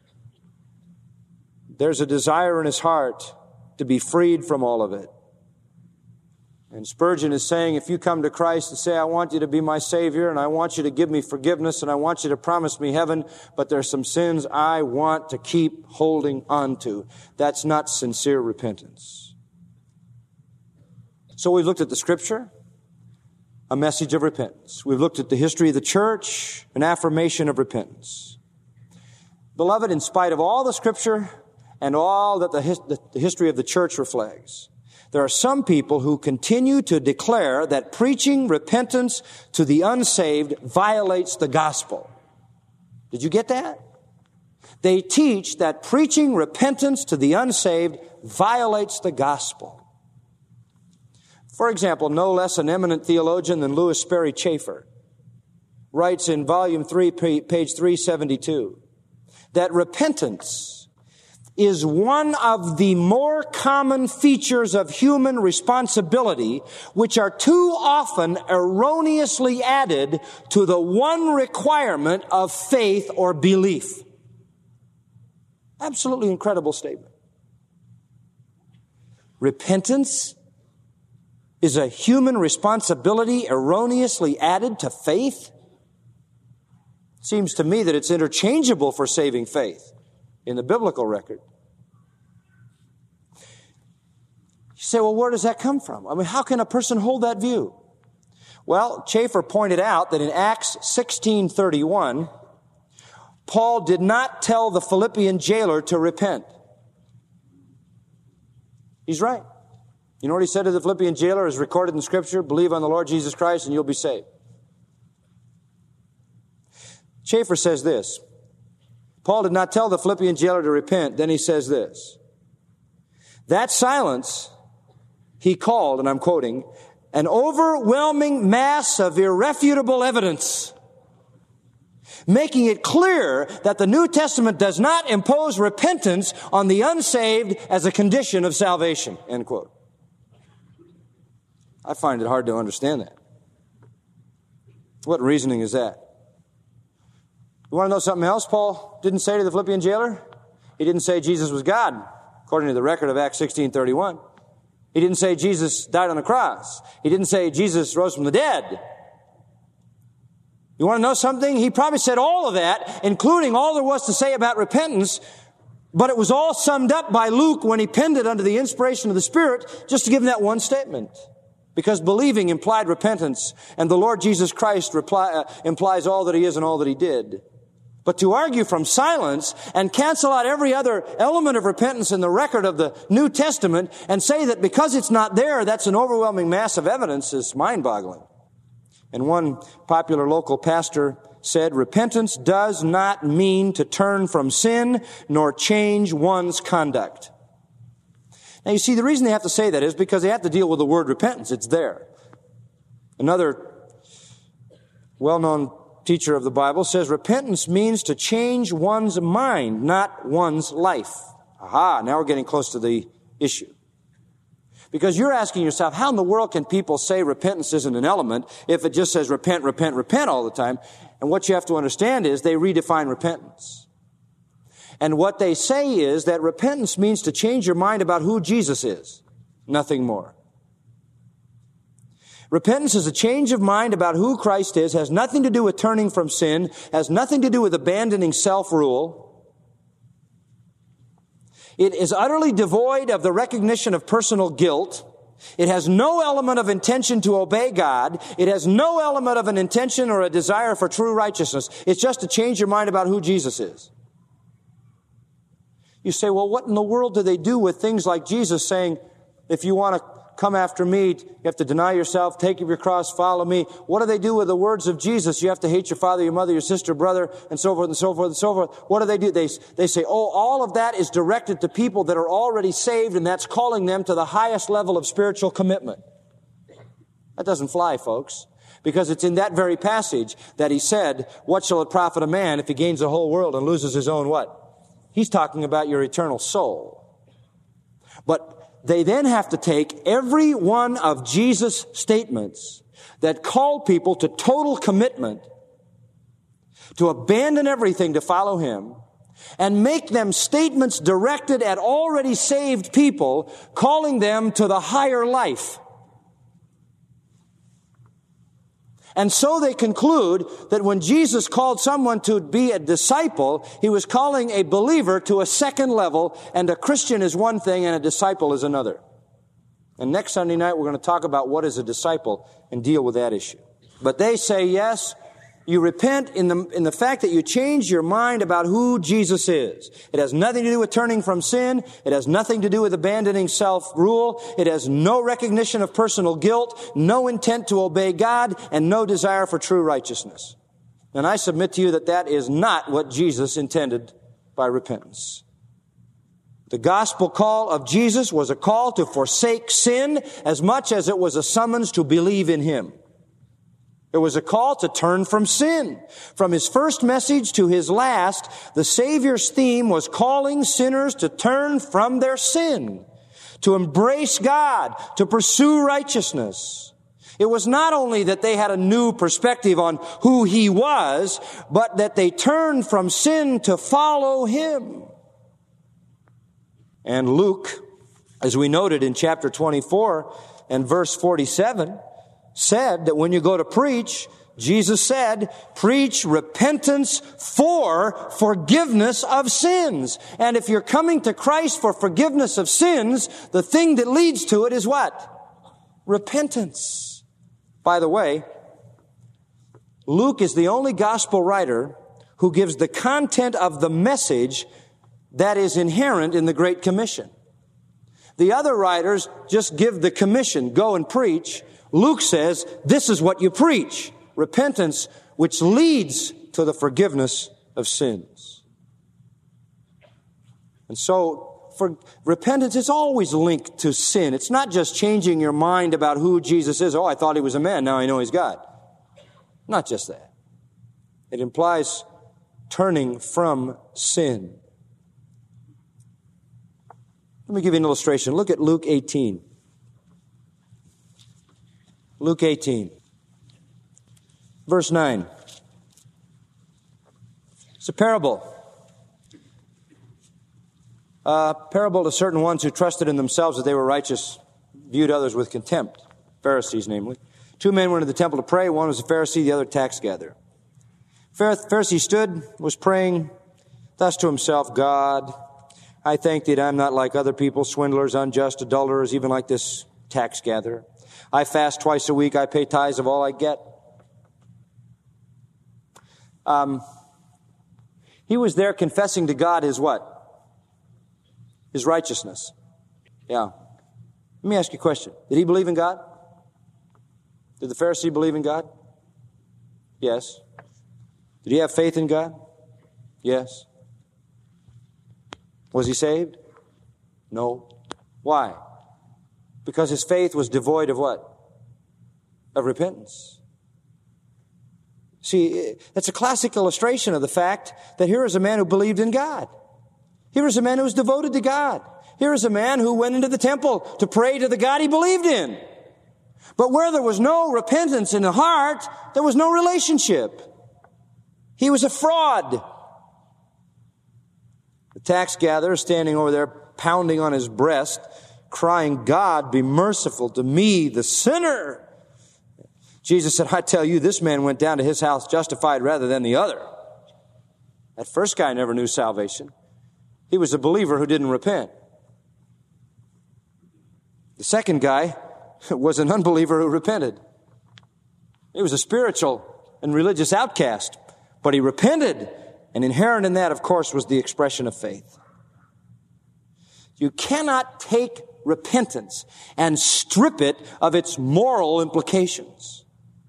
There's a desire in his heart to be freed from all of it. And Spurgeon is saying, if you come to Christ and say, "I want you to be my Savior, and I want you to give me forgiveness, and I want you to promise me heaven, but there's some sins I want to keep holding on to," that's not sincere repentance. So we've looked at the Scripture, a message of repentance. We've looked at the history of the church, an affirmation of repentance. Beloved, in spite of all the Scripture and all that the, his, the, the history of the church reflects, there are some people who continue to declare that preaching repentance to the unsaved violates the gospel. Did you get that? They teach that preaching repentance to the unsaved violates the gospel. For example, no less an eminent theologian than Louis Sperry Chafer writes in volume three, page three seventy-two, that repentance is one of the more common features of human responsibility, which are too often erroneously added to the one requirement of faith or belief. Absolutely incredible statement. Repentance is a human responsibility erroneously added to faith? Seems to me that it's interchangeable for saving faith in the biblical record. You say, well, where does that come from? I mean, how can a person hold that view? Well, Chafer pointed out that in Acts sixteen thirty-one, Paul did not tell the Philippian jailer to repent. He's right. You know what he said to the Philippian jailer is recorded in Scripture? Believe on the Lord Jesus Christ and you'll be saved. Chafer says this. Paul did not tell the Philippian jailer to repent. Then he says this. That silence he called, and I'm quoting, an overwhelming mass of irrefutable evidence, making it clear that the New Testament does not impose repentance on the unsaved as a condition of salvation. End quote. I find it hard to understand that. What reasoning is that? You want to know something else Paul didn't say to the Philippian jailer? He didn't say Jesus was God, according to the record of Acts sixteen thirty-one. He didn't say Jesus died on the cross. He didn't say Jesus rose from the dead. You want to know something? He probably said all of that, including all there was to say about repentance, but it was all summed up by Luke when he penned it under the inspiration of the Spirit, just to give him that one statement. Because believing implied repentance, and the Lord Jesus Christ reply, uh, implies all that he is and all that he did. But to argue from silence and cancel out every other element of repentance in the record of the New Testament and say that because it's not there, that's an overwhelming mass of evidence is mind-boggling. And one popular local pastor said, repentance does not mean to turn from sin nor change one's conduct. Now, you see, the reason they have to say that is because they have to deal with the word repentance. It's there. Another well-known teacher of the Bible says repentance means to change one's mind, not one's life. Aha, now we're getting close to the issue. Because you're asking yourself, how in the world can people say repentance isn't an element if it just says repent, repent, repent all the time? And what you have to understand is they redefine repentance. And what they say is that repentance means to change your mind about who Jesus is. Nothing more. Repentance is a change of mind about who Christ is, has nothing to do with turning from sin, has nothing to do with abandoning self-rule. It is utterly devoid of the recognition of personal guilt. It has no element of intention to obey God. It has no element of an intention or a desire for true righteousness. It's just to change your mind about who Jesus is. You say, well, what in the world do they do with things like Jesus saying, if you want to come after me, you have to deny yourself, take up your cross, follow me. What do they do with the words of Jesus? You have to hate your father, your mother, your sister, brother, and so forth and so forth and so forth. What do they do? They, they say, oh, all of that is directed to people that are already saved, and that's calling them to the highest level of spiritual commitment. That doesn't fly, folks. Because it's in that very passage that he said, what shall it profit a man if he gains the whole world and loses his own what? He's talking about your eternal soul. But they then have to take every one of Jesus' statements that call people to total commitment, to abandon everything to follow him, and make them statements directed at already saved people, calling them to the higher life. And so they conclude that when Jesus called someone to be a disciple, he was calling a believer to a second level, and a Christian is one thing and a disciple is another. And next Sunday night we're going to talk about what is a disciple and deal with that issue. But they say, yes, you repent in the, in the fact that you change your mind about who Jesus is. It has nothing to do with turning from sin. It has nothing to do with abandoning self-rule. It has no recognition of personal guilt, no intent to obey God, and no desire for true righteousness. And I submit to you that that is not what Jesus intended by repentance. The gospel call of Jesus was a call to forsake sin as much as it was a summons to believe in him. It was a call to turn from sin. From his first message to his last, the Savior's theme was calling sinners to turn from their sin, to embrace God, to pursue righteousness. It was not only that they had a new perspective on who he was, but that they turned from sin to follow him. And Luke, as we noted in chapter twenty-four and verse forty-seven, said that when you go to preach, Jesus said, preach repentance for forgiveness of sins. And if you're coming to Christ for forgiveness of sins, the thing that leads to it is what? Repentance. By the way, Luke is the only gospel writer who gives the content of the message that is inherent in the Great Commission. The other writers just give the commission, go and preach. Luke says, this is what you preach. Repentance, which leads to the forgiveness of sins. And so, for repentance is always linked to sin. It's not just changing your mind about who Jesus is. Oh, I thought he was a man, now I know he's God. Not just that. It implies turning from sin. Let me give you an illustration. Look at Luke eighteen. Luke eighteen. Verse nine. It's a parable. A parable to certain ones who trusted in themselves that they were righteous, viewed others with contempt. Pharisees, namely. Two men went into the temple to pray. One was a Pharisee, the other a tax gatherer. Pharisee stood, was praying thus to himself, God, I thank thee that I'm not like other people, swindlers, unjust, adulterers, even like this tax gatherer. I fast twice a week. I pay tithes of all I get. Um, he was there confessing to God his what? His righteousness. Yeah. Let me ask you a question. Did he believe in God? Did the Pharisee believe in God? Yes. Did he have faith in God? Yes. Was he saved? No. Why? Because his faith was devoid of what? Of repentance. See, that's a classic illustration of the fact that here is a man who believed in God. Here is a man who was devoted to God. Here is a man who went into the temple to pray to the God he believed in. But where there was no repentance in the heart, there was no relationship. He was a fraud. The tax gatherer standing over there, pounding on his breast, crying, God, be merciful to me, the sinner. Jesus said, I tell you, this man went down to his house justified rather than the other. That first guy never knew salvation. He was a believer who didn't repent. The second guy was an unbeliever who repented. He was a spiritual and religious outcast, but he repented. And inherent in that, of course, was the expression of faith. You cannot take repentance and strip it of its moral implications.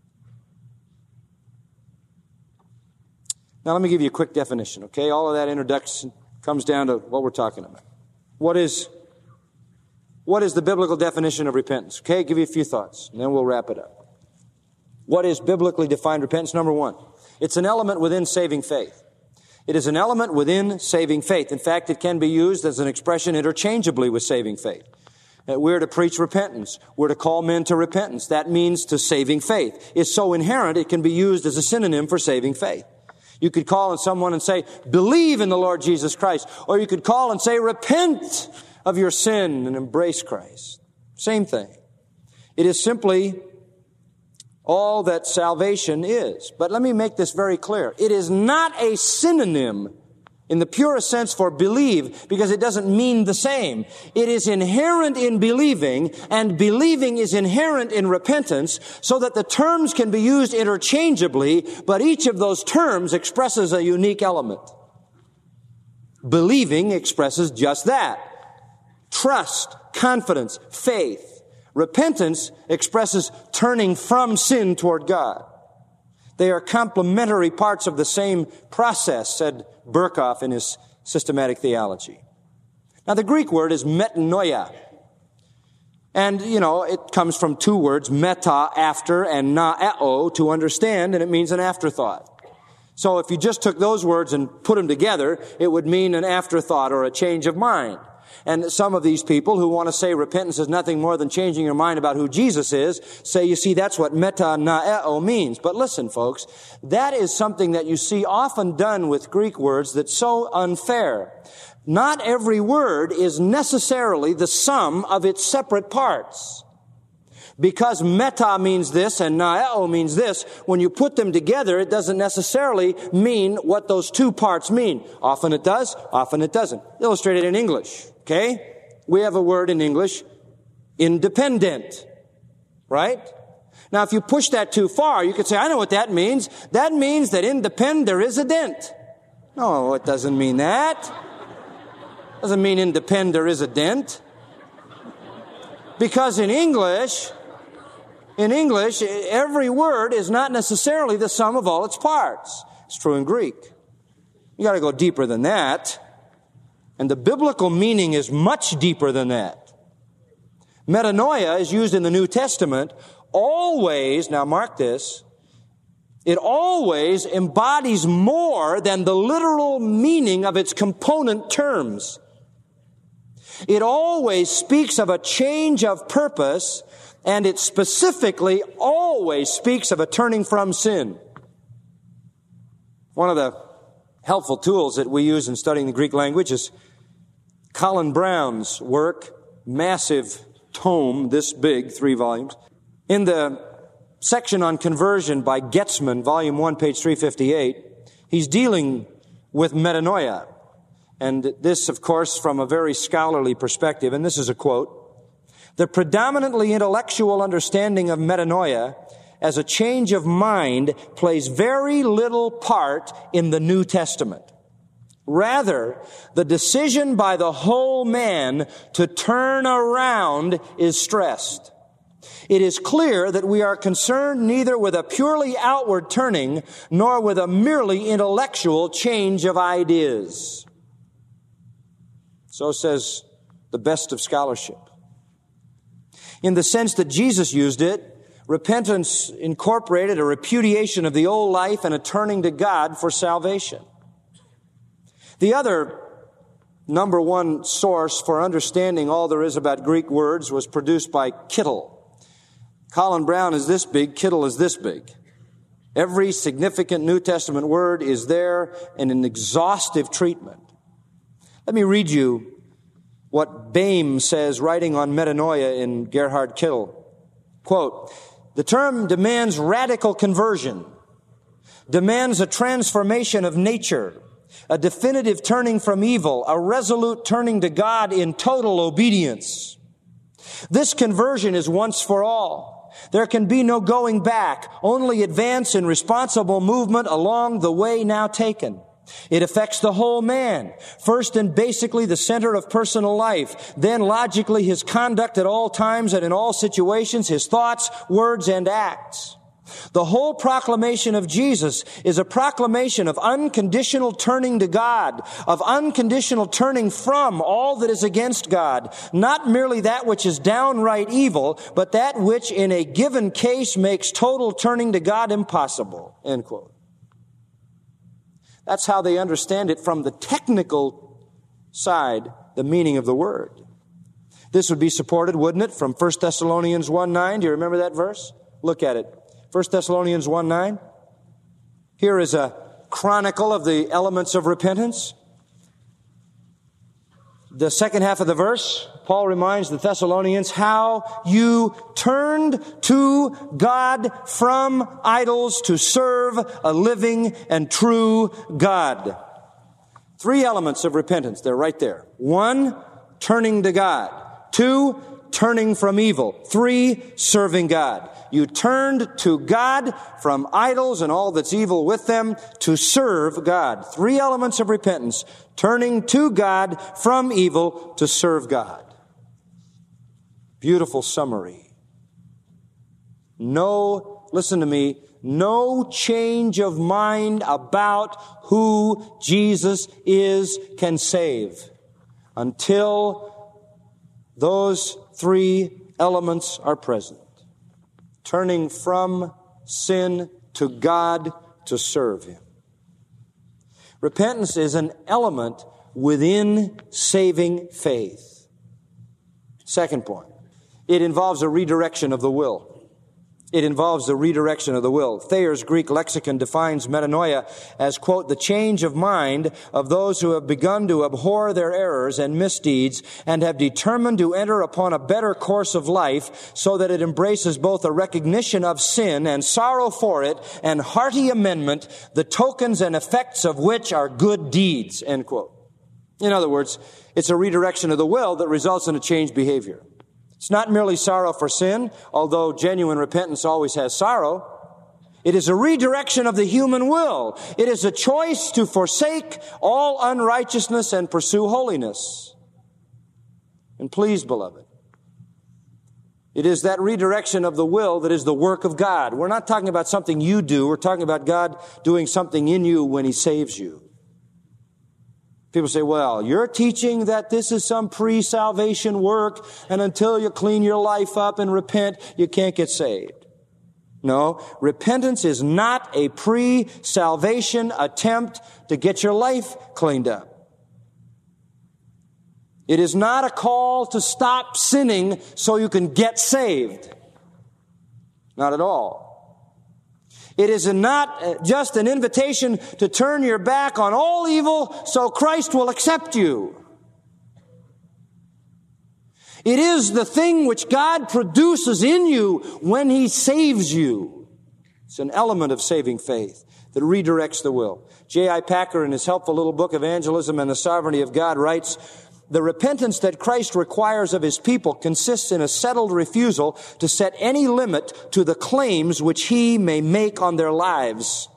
Now, let me give you a quick definition, okay? All of that introduction comes down to what we're talking about. What is, what is the biblical definition of repentance? Okay, give you a few thoughts, and then we'll wrap it up. What is biblically defined repentance? Number one, it's an element within saving faith. It is an element within saving faith. In fact, it can be used as an expression interchangeably with saving faith. We're to preach repentance. We're to call men to repentance. That means to saving faith. It's so inherent, it can be used as a synonym for saving faith. You could call on someone and say, believe in the Lord Jesus Christ. Or you could call and say, repent of your sin and embrace Christ. Same thing. It is simply all that salvation is. But let me make this very clear. It is not a synonym in the purest sense for believe, because it doesn't mean the same. It is inherent in believing, and believing is inherent in repentance, so that the terms can be used interchangeably, but each of those terms expresses a unique element. Believing expresses just that. Trust, confidence, faith. Repentance expresses turning from sin toward God. They are complementary parts of the same process, said Berkhoff in his systematic theology. Now, the Greek word is metanoia. And, you know, it comes from two words, meta, after, and naeo, to understand, and it means an afterthought. So if you just took those words and put them together, it would mean an afterthought or a change of mind. And some of these people who want to say repentance is nothing more than changing your mind about who Jesus is, say, you see, that's what metanoeo means. But listen, folks, that is something that you see often done with Greek words that's so unfair. Not every word is necessarily the sum of its separate parts. Because meta means this and naeo means this, when you put them together, it doesn't necessarily mean what those two parts mean. Often it does, often it doesn't. Illustrated in English, okay? We have a word in English, independent, right? Now, if you push that too far, you could say, I know what that means. That means that in depender is a dent. No, it doesn't mean that. It doesn't mean in depender is a dent. Because in English, in English, every word is not necessarily the sum of all its parts. It's true in Greek. You got to go deeper than that. And the biblical meaning is much deeper than that. Metanoia is used in the New Testament always, now mark this, it always embodies more than the literal meaning of its component terms. It always speaks of a change of purpose, and it specifically always speaks of a turning from sin. One of the helpful tools that we use in studying the Greek language is Colin Brown's work, massive tome, this big, three volumes. In the section on conversion by Getzman, volume one, page three fifty-eight, he's dealing with metanoia. And this, of course, from a very scholarly perspective, and this is a quote, "The predominantly intellectual understanding of metanoia as a change of mind plays very little part in the New Testament. Rather, the decision by the whole man to turn around is stressed. It is clear that we are concerned neither with a purely outward turning nor with a merely intellectual change of ideas." So says the best of scholarship. In the sense that Jesus used it, repentance incorporated a repudiation of the old life and a turning to God for salvation. The other number one source for understanding all there is about Greek words was produced by Kittel. Colin Brown is this big, Kittel is this big. Every significant New Testament word is there in an exhaustive treatment. Let me read you what Boehm says, writing on metanoia in Gerhard Kittel. Quote, "The term demands radical conversion, demands a transformation of nature, a definitive turning from evil, a resolute turning to God in total obedience. This conversion is once for all. There can be no going back, only advance in responsible movement along the way now taken. It affects the whole man, first and basically the center of personal life, then logically his conduct at all times and in all situations, his thoughts, words, and acts. The whole proclamation of Jesus is a proclamation of unconditional turning to God, of unconditional turning from all that is against God, not merely that which is downright evil, but that which in a given case makes total turning to God impossible." End quote. That's how they understand it from the technical side, the meaning of the word. This would be supported, wouldn't it, from First Thessalonians one nine? Do you remember that verse? Look at it. First Thessalonians one nine. Here is a chronicle of the elements of repentance. The second half of the verse, Paul reminds the Thessalonians how you turned to God from idols to serve a living and true God. Three elements of repentance. They're right there. One, turning to God. Two, turning from evil. Three, serving God. You turned to God from idols and all that's evil with them to serve God. Three elements of repentance. Turning to God from evil to serve God. Beautiful summary. No, listen to me, no change of mind about who Jesus is can save until those three elements are present. Turning from sin to God to serve Him. Repentance is an element within saving faith. Second point, it involves a redirection of the will. It involves the redirection of the will. Thayer's Greek lexicon defines metanoia as, quote, the change of mind of those who have begun to abhor their errors and misdeeds and have determined to enter upon a better course of life so that it embraces both a recognition of sin and sorrow for it and hearty amendment, the tokens and effects of which are good deeds, end quote. In other words, it's a redirection of the will that results in a changed behavior. It's not merely sorrow for sin, although genuine repentance always has sorrow. It is a redirection of the human will. It is a choice to forsake all unrighteousness and pursue holiness. And please, beloved, it is that redirection of the will that is the work of God. We're not talking about something you do. We're talking about God doing something in you when He saves you. People say, well, you're teaching that this is some pre-salvation work, and until you clean your life up and repent, you can't get saved. No, repentance is not a pre-salvation attempt to get your life cleaned up. It is not a call to stop sinning so you can get saved. Not at all. It is not just an invitation to turn your back on all evil so Christ will accept you. It is the thing which God produces in you when He saves you. It's an element of saving faith that redirects the will. J I Packer, in his helpful little book, Evangelism and the Sovereignty of God, writes, the repentance that Christ requires of His people consists in a settled refusal to set any limit to the claims which He may make on their lives.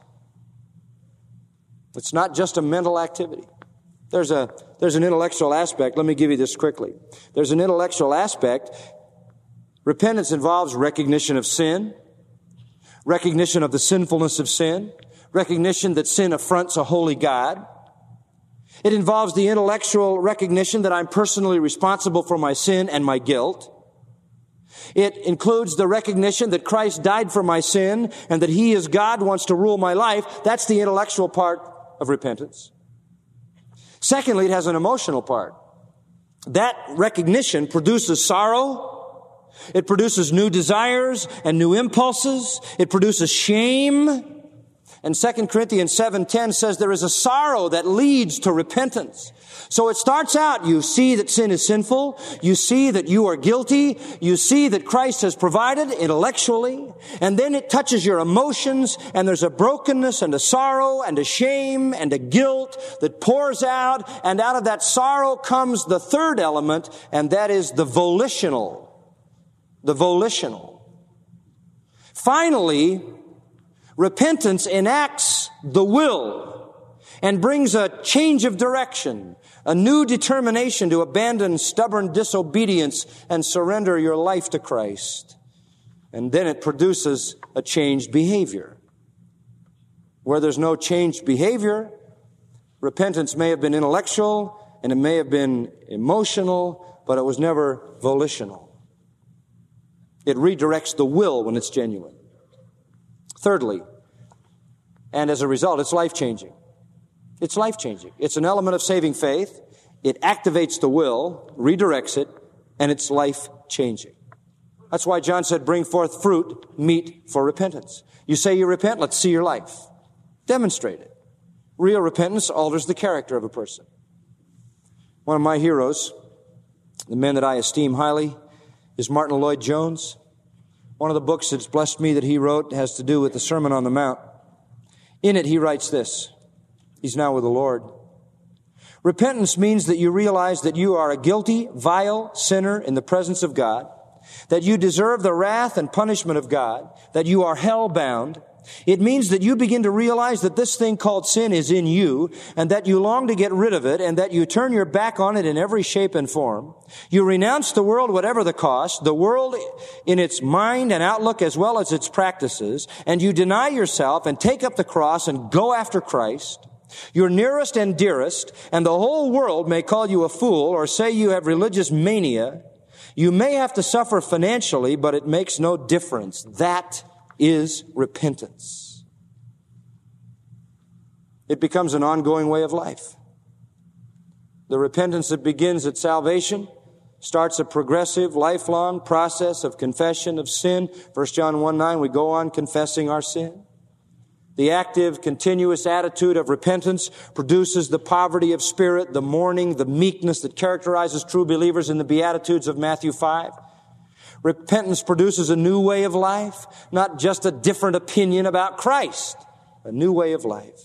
It's not just a mental activity. There's a, there's an intellectual aspect. Let me give you this quickly. There's an intellectual aspect. Repentance involves recognition of sin, recognition of the sinfulness of sin, recognition that sin affronts a holy God. It involves the intellectual recognition that I'm personally responsible for my sin and my guilt. It includes the recognition that Christ died for my sin and that He as God wants to rule my life. That's the intellectual part of repentance. Secondly, it has an emotional part. That recognition produces sorrow. It produces new desires and new impulses. It produces shame. And Second Corinthians seven ten says there is a sorrow that leads to repentance. So it starts out, you see that sin is sinful. You see that you are guilty. You see that Christ has provided intellectually. And then it touches your emotions, and there's a brokenness and a sorrow and a shame and a guilt that pours out. And out of that sorrow comes the third element, and that is the volitional. The volitional. Finally, repentance enacts the will and brings a change of direction, a new determination to abandon stubborn disobedience and surrender your life to Christ. And then it produces a changed behavior. Where there's no changed behavior, repentance may have been intellectual and it may have been emotional, but it was never volitional. It redirects the will when it's genuine. Thirdly, and as a result, it's life-changing. It's life-changing. It's an element of saving faith. It activates the will, redirects it, and it's life-changing. That's why John said, bring forth fruit, meet for repentance. You say you repent, let's see your life. Demonstrate it. Real repentance alters the character of a person. One of my heroes, the man that I esteem highly, is Martin Lloyd-Jones. One of the books that's blessed me that he wrote has to do with the Sermon on the Mount. In it, he writes this. He's now with the Lord. Repentance means that you realize that you are a guilty, vile sinner in the presence of God, that you deserve the wrath and punishment of God, that you are hell-bound. It means that you begin to realize that this thing called sin is in you, and that you long to get rid of it, and that you turn your back on it in every shape and form. You renounce the world whatever the cost, the world in its mind and outlook as well as its practices, and you deny yourself and take up the cross and go after Christ. Your nearest and dearest, and the whole world may call you a fool or say you have religious mania. You may have to suffer financially, but it makes no difference. That is repentance. It becomes an ongoing way of life. The repentance that begins at salvation starts a progressive, lifelong process of confession of sin. First John one nine, we go on confessing our sin. The active, continuous attitude of repentance produces the poverty of spirit, the mourning, the meekness that characterizes true believers in the Beatitudes of Matthew five. Repentance produces a new way of life, not just a different opinion about Christ, a new way of life.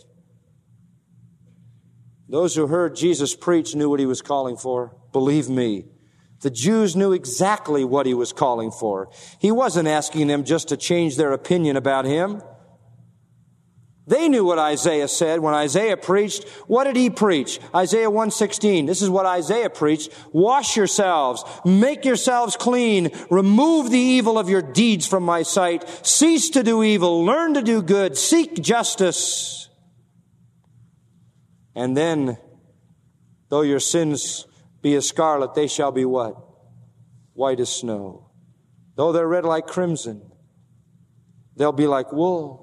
Those who heard Jesus preach knew what he was calling for. Believe me, The Jews knew exactly what he was calling for. He wasn't asking them just to change their opinion about him. They knew what Isaiah said. When Isaiah preached, what did he preach? Isaiah one sixteen. This is what Isaiah preached. Wash yourselves. Make yourselves clean. Remove the evil of your deeds from my sight. Cease to do evil. Learn to do good. Seek justice. And then, though your sins be as scarlet, they shall be what? White as snow. Though they're red like crimson, they'll be like wool.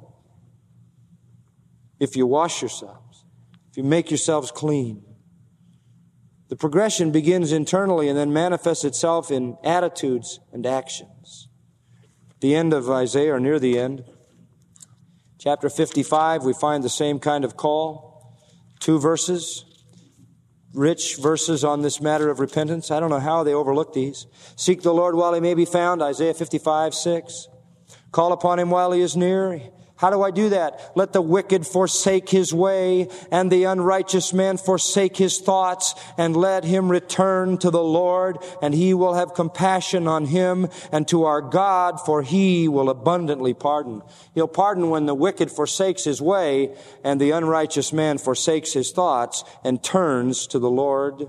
If you wash yourselves, if you make yourselves clean. The progression begins internally and then manifests itself in attitudes and actions. At the end of Isaiah, or near the end, chapter fifty-five, we find the same kind of call. Two verses, rich verses on this matter of repentance. I don't know how they overlook these. Seek the Lord while he may be found, Isaiah fifty-five, six. Call upon him while he is near. How do I do that? Let the wicked forsake his way, and the unrighteous man forsake his thoughts, and let him return to the Lord, and he will have compassion on him, and to our God, for he will abundantly pardon. He'll pardon when the wicked forsakes his way, and the unrighteous man forsakes his thoughts, and turns to the Lord.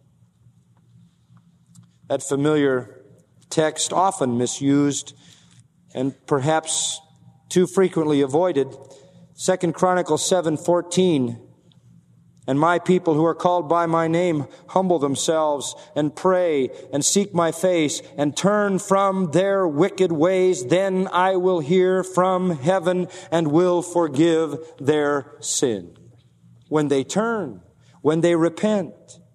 That familiar text, often misused, and perhaps too frequently avoided. Second Chronicles seven fourteen. And my people who are called by my name humble themselves and pray and seek my face and turn from their wicked ways. Then I will hear from heaven and will forgive their sin. When they turn, when they repent.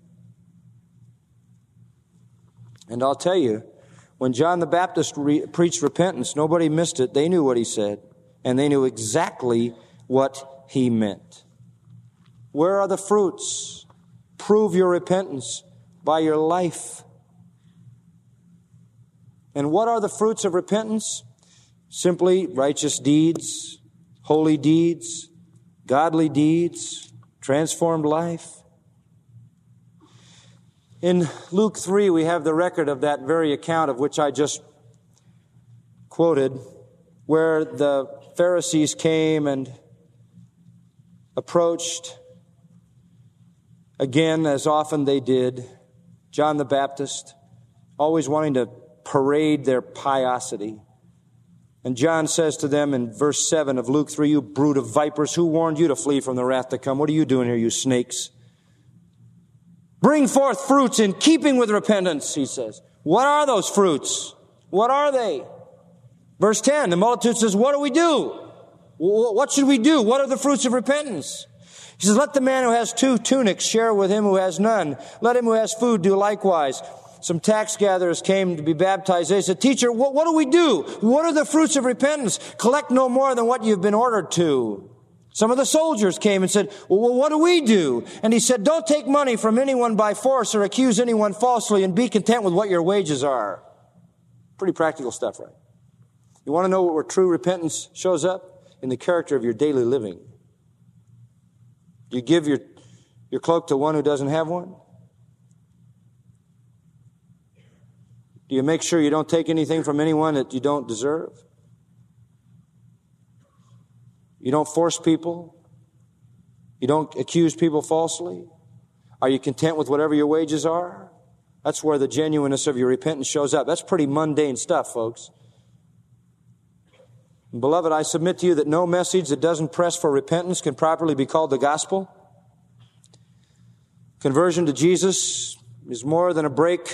And I'll tell you, when John the Baptist re- preached repentance, nobody missed it. They knew what he said, and they knew exactly what he meant. Where are the fruits? Prove your repentance by your life. And what are the fruits of repentance? Simply righteous deeds, holy deeds, godly deeds, transformed life. In Luke three, we have the record of that very account of which I just quoted, where the Pharisees came and approached, again, as often they did, John the Baptist, always wanting to parade their piosity. And John says to them in verse seven of Luke three, you brood of vipers, who warned you to flee from the wrath to come? What are you doing here, you snakes? Bring forth fruits in keeping with repentance, he says. What are those fruits? What are they? Verse ten, the multitude says, what do we do? What should we do? What are the fruits of repentance? He says, let the man who has two tunics share with him who has none. Let him who has food do likewise. Some tax gatherers came to be baptized. They said, teacher, what, what do we do? What are the fruits of repentance? Collect no more than what you've been ordered to. Some of the soldiers came and said, well, what do we do? And he said, don't take money from anyone by force or accuse anyone falsely, and be content with what your wages are. Pretty practical stuff, right? You want to know where true repentance shows up? In the character of your daily living. You give your, your cloak to one who doesn't have one? Do you make sure you don't take anything from anyone that you don't deserve? You don't force people. You don't accuse people falsely. Are you content with whatever your wages are? That's where the genuineness of your repentance shows up. That's pretty mundane stuff, folks. And beloved, I submit to you that no message that doesn't press for repentance can properly be called the gospel. Conversion to Jesus is more than a break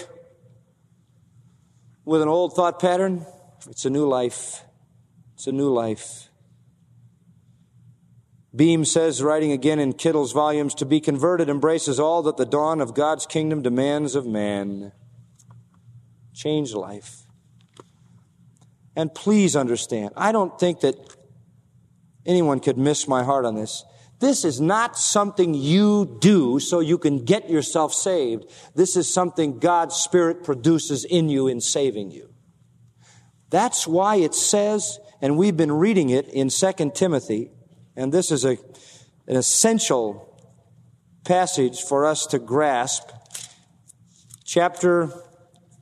with an old thought pattern. It's a new life. It's a new life. Beam says, writing again in Kittle's volumes, to be converted embraces all that the dawn of God's kingdom demands of man. Change life. And please understand, I don't think that anyone could miss my heart on this. This is not something you do so you can get yourself saved. This is something God's Spirit produces in you in saving you. That's why it says, and we've been reading it in Second Timothy, and this is a, an essential passage for us to grasp. Chapter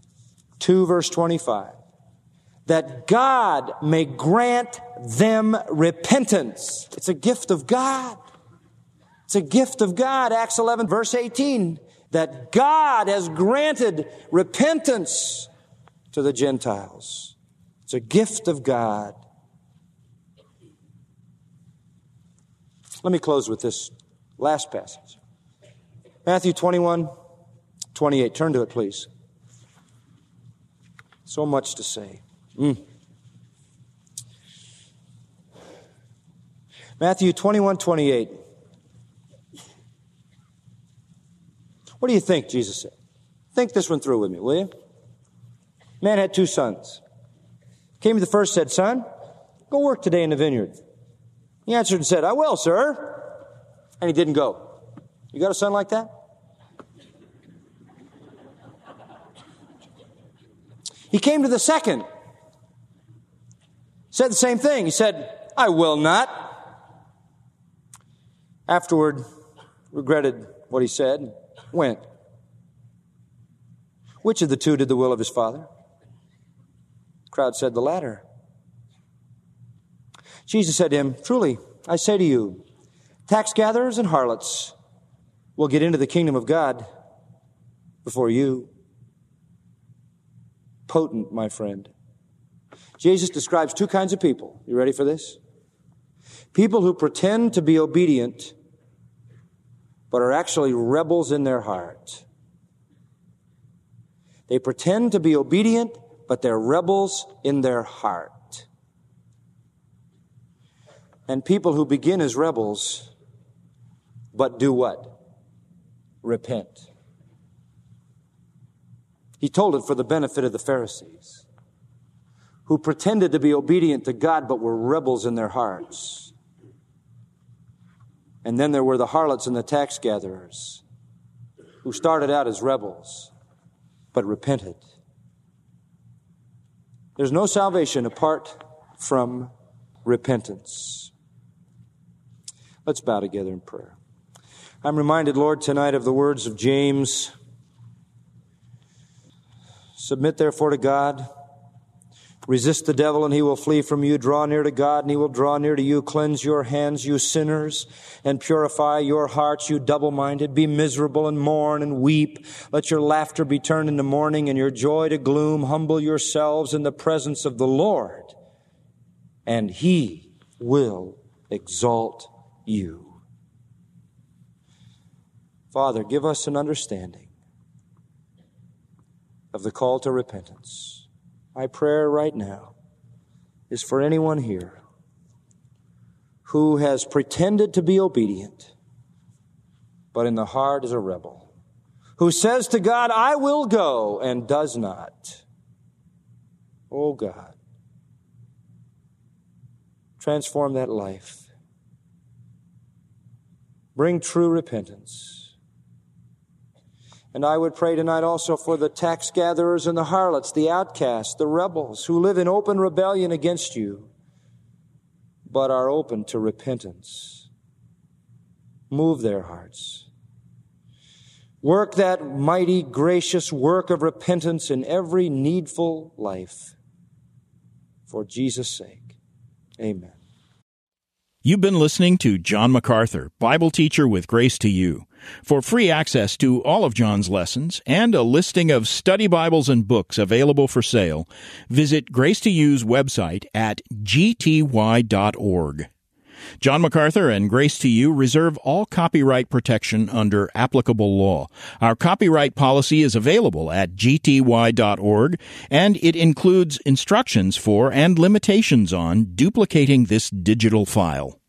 two, verse twenty-five, that God may grant them repentance. It's a gift of God. It's a gift of God. Acts eleven, verse eighteen, that God has granted repentance to the Gentiles. It's a gift of God. Let me close with this last passage. Matthew twenty-one, twenty-eight. Turn to it, please. So much to say. Mm. Matthew twenty-one, twenty-eight. What do you think, Jesus said? Think this one through with me, will you? Man had two sons. Came to the first, said, "Son, go work today in the vineyard." He answered and said, "I will, sir." And he didn't go. You got a son like that? He came to the second. Said the same thing. He said, "I will not." Afterward, regretted what he said and went. Which of the two did the will of his father? The crowd said, "The latter." Jesus said to him, "Truly, I say to you, tax gatherers and harlots will get into the kingdom of God before you." Potent, my friend. Jesus describes two kinds of people. You ready for this? People who pretend to be obedient, but are actually rebels in their heart. They pretend to be obedient, but they're rebels in their heart. And people who begin as rebels, but do what? Repent. He told it for the benefit of the Pharisees, who pretended to be obedient to God, but were rebels in their hearts. And then there were the harlots and the tax gatherers, who started out as rebels, but repented. There's no salvation apart from repentance. Let's bow together in prayer. I'm reminded, Lord, tonight of the words of James. Submit therefore to God. Resist the devil and he will flee from you. Draw near to God and he will draw near to you. Cleanse your hands, you sinners, and purify your hearts, you double-minded. Be miserable and mourn and weep. Let your laughter be turned into mourning and your joy to gloom. Humble yourselves in the presence of the Lord, and he will exalt you. Father, give us an understanding of the call to repentance. My prayer right now is for anyone here who has pretended to be obedient, but in the heart is a rebel, who says to God, "I will go," and does not. Oh God, transform that life. Bring true repentance. And I would pray tonight also for the tax gatherers and the harlots, the outcasts, the rebels who live in open rebellion against you, but are open to repentance. Move their hearts. Work that mighty, gracious work of repentance in every needful life. For Jesus' sake. Amen. You've been listening to John MacArthur, Bible teacher with Grace to You. For free access to all of John's lessons and a listing of study Bibles and books available for sale, visit Grace to You's website at g t y dot org. John MacArthur and Grace to You reserve all copyright protection under applicable law. Our copyright policy is available at g t y dot org, and it includes instructions for and limitations on duplicating this digital file.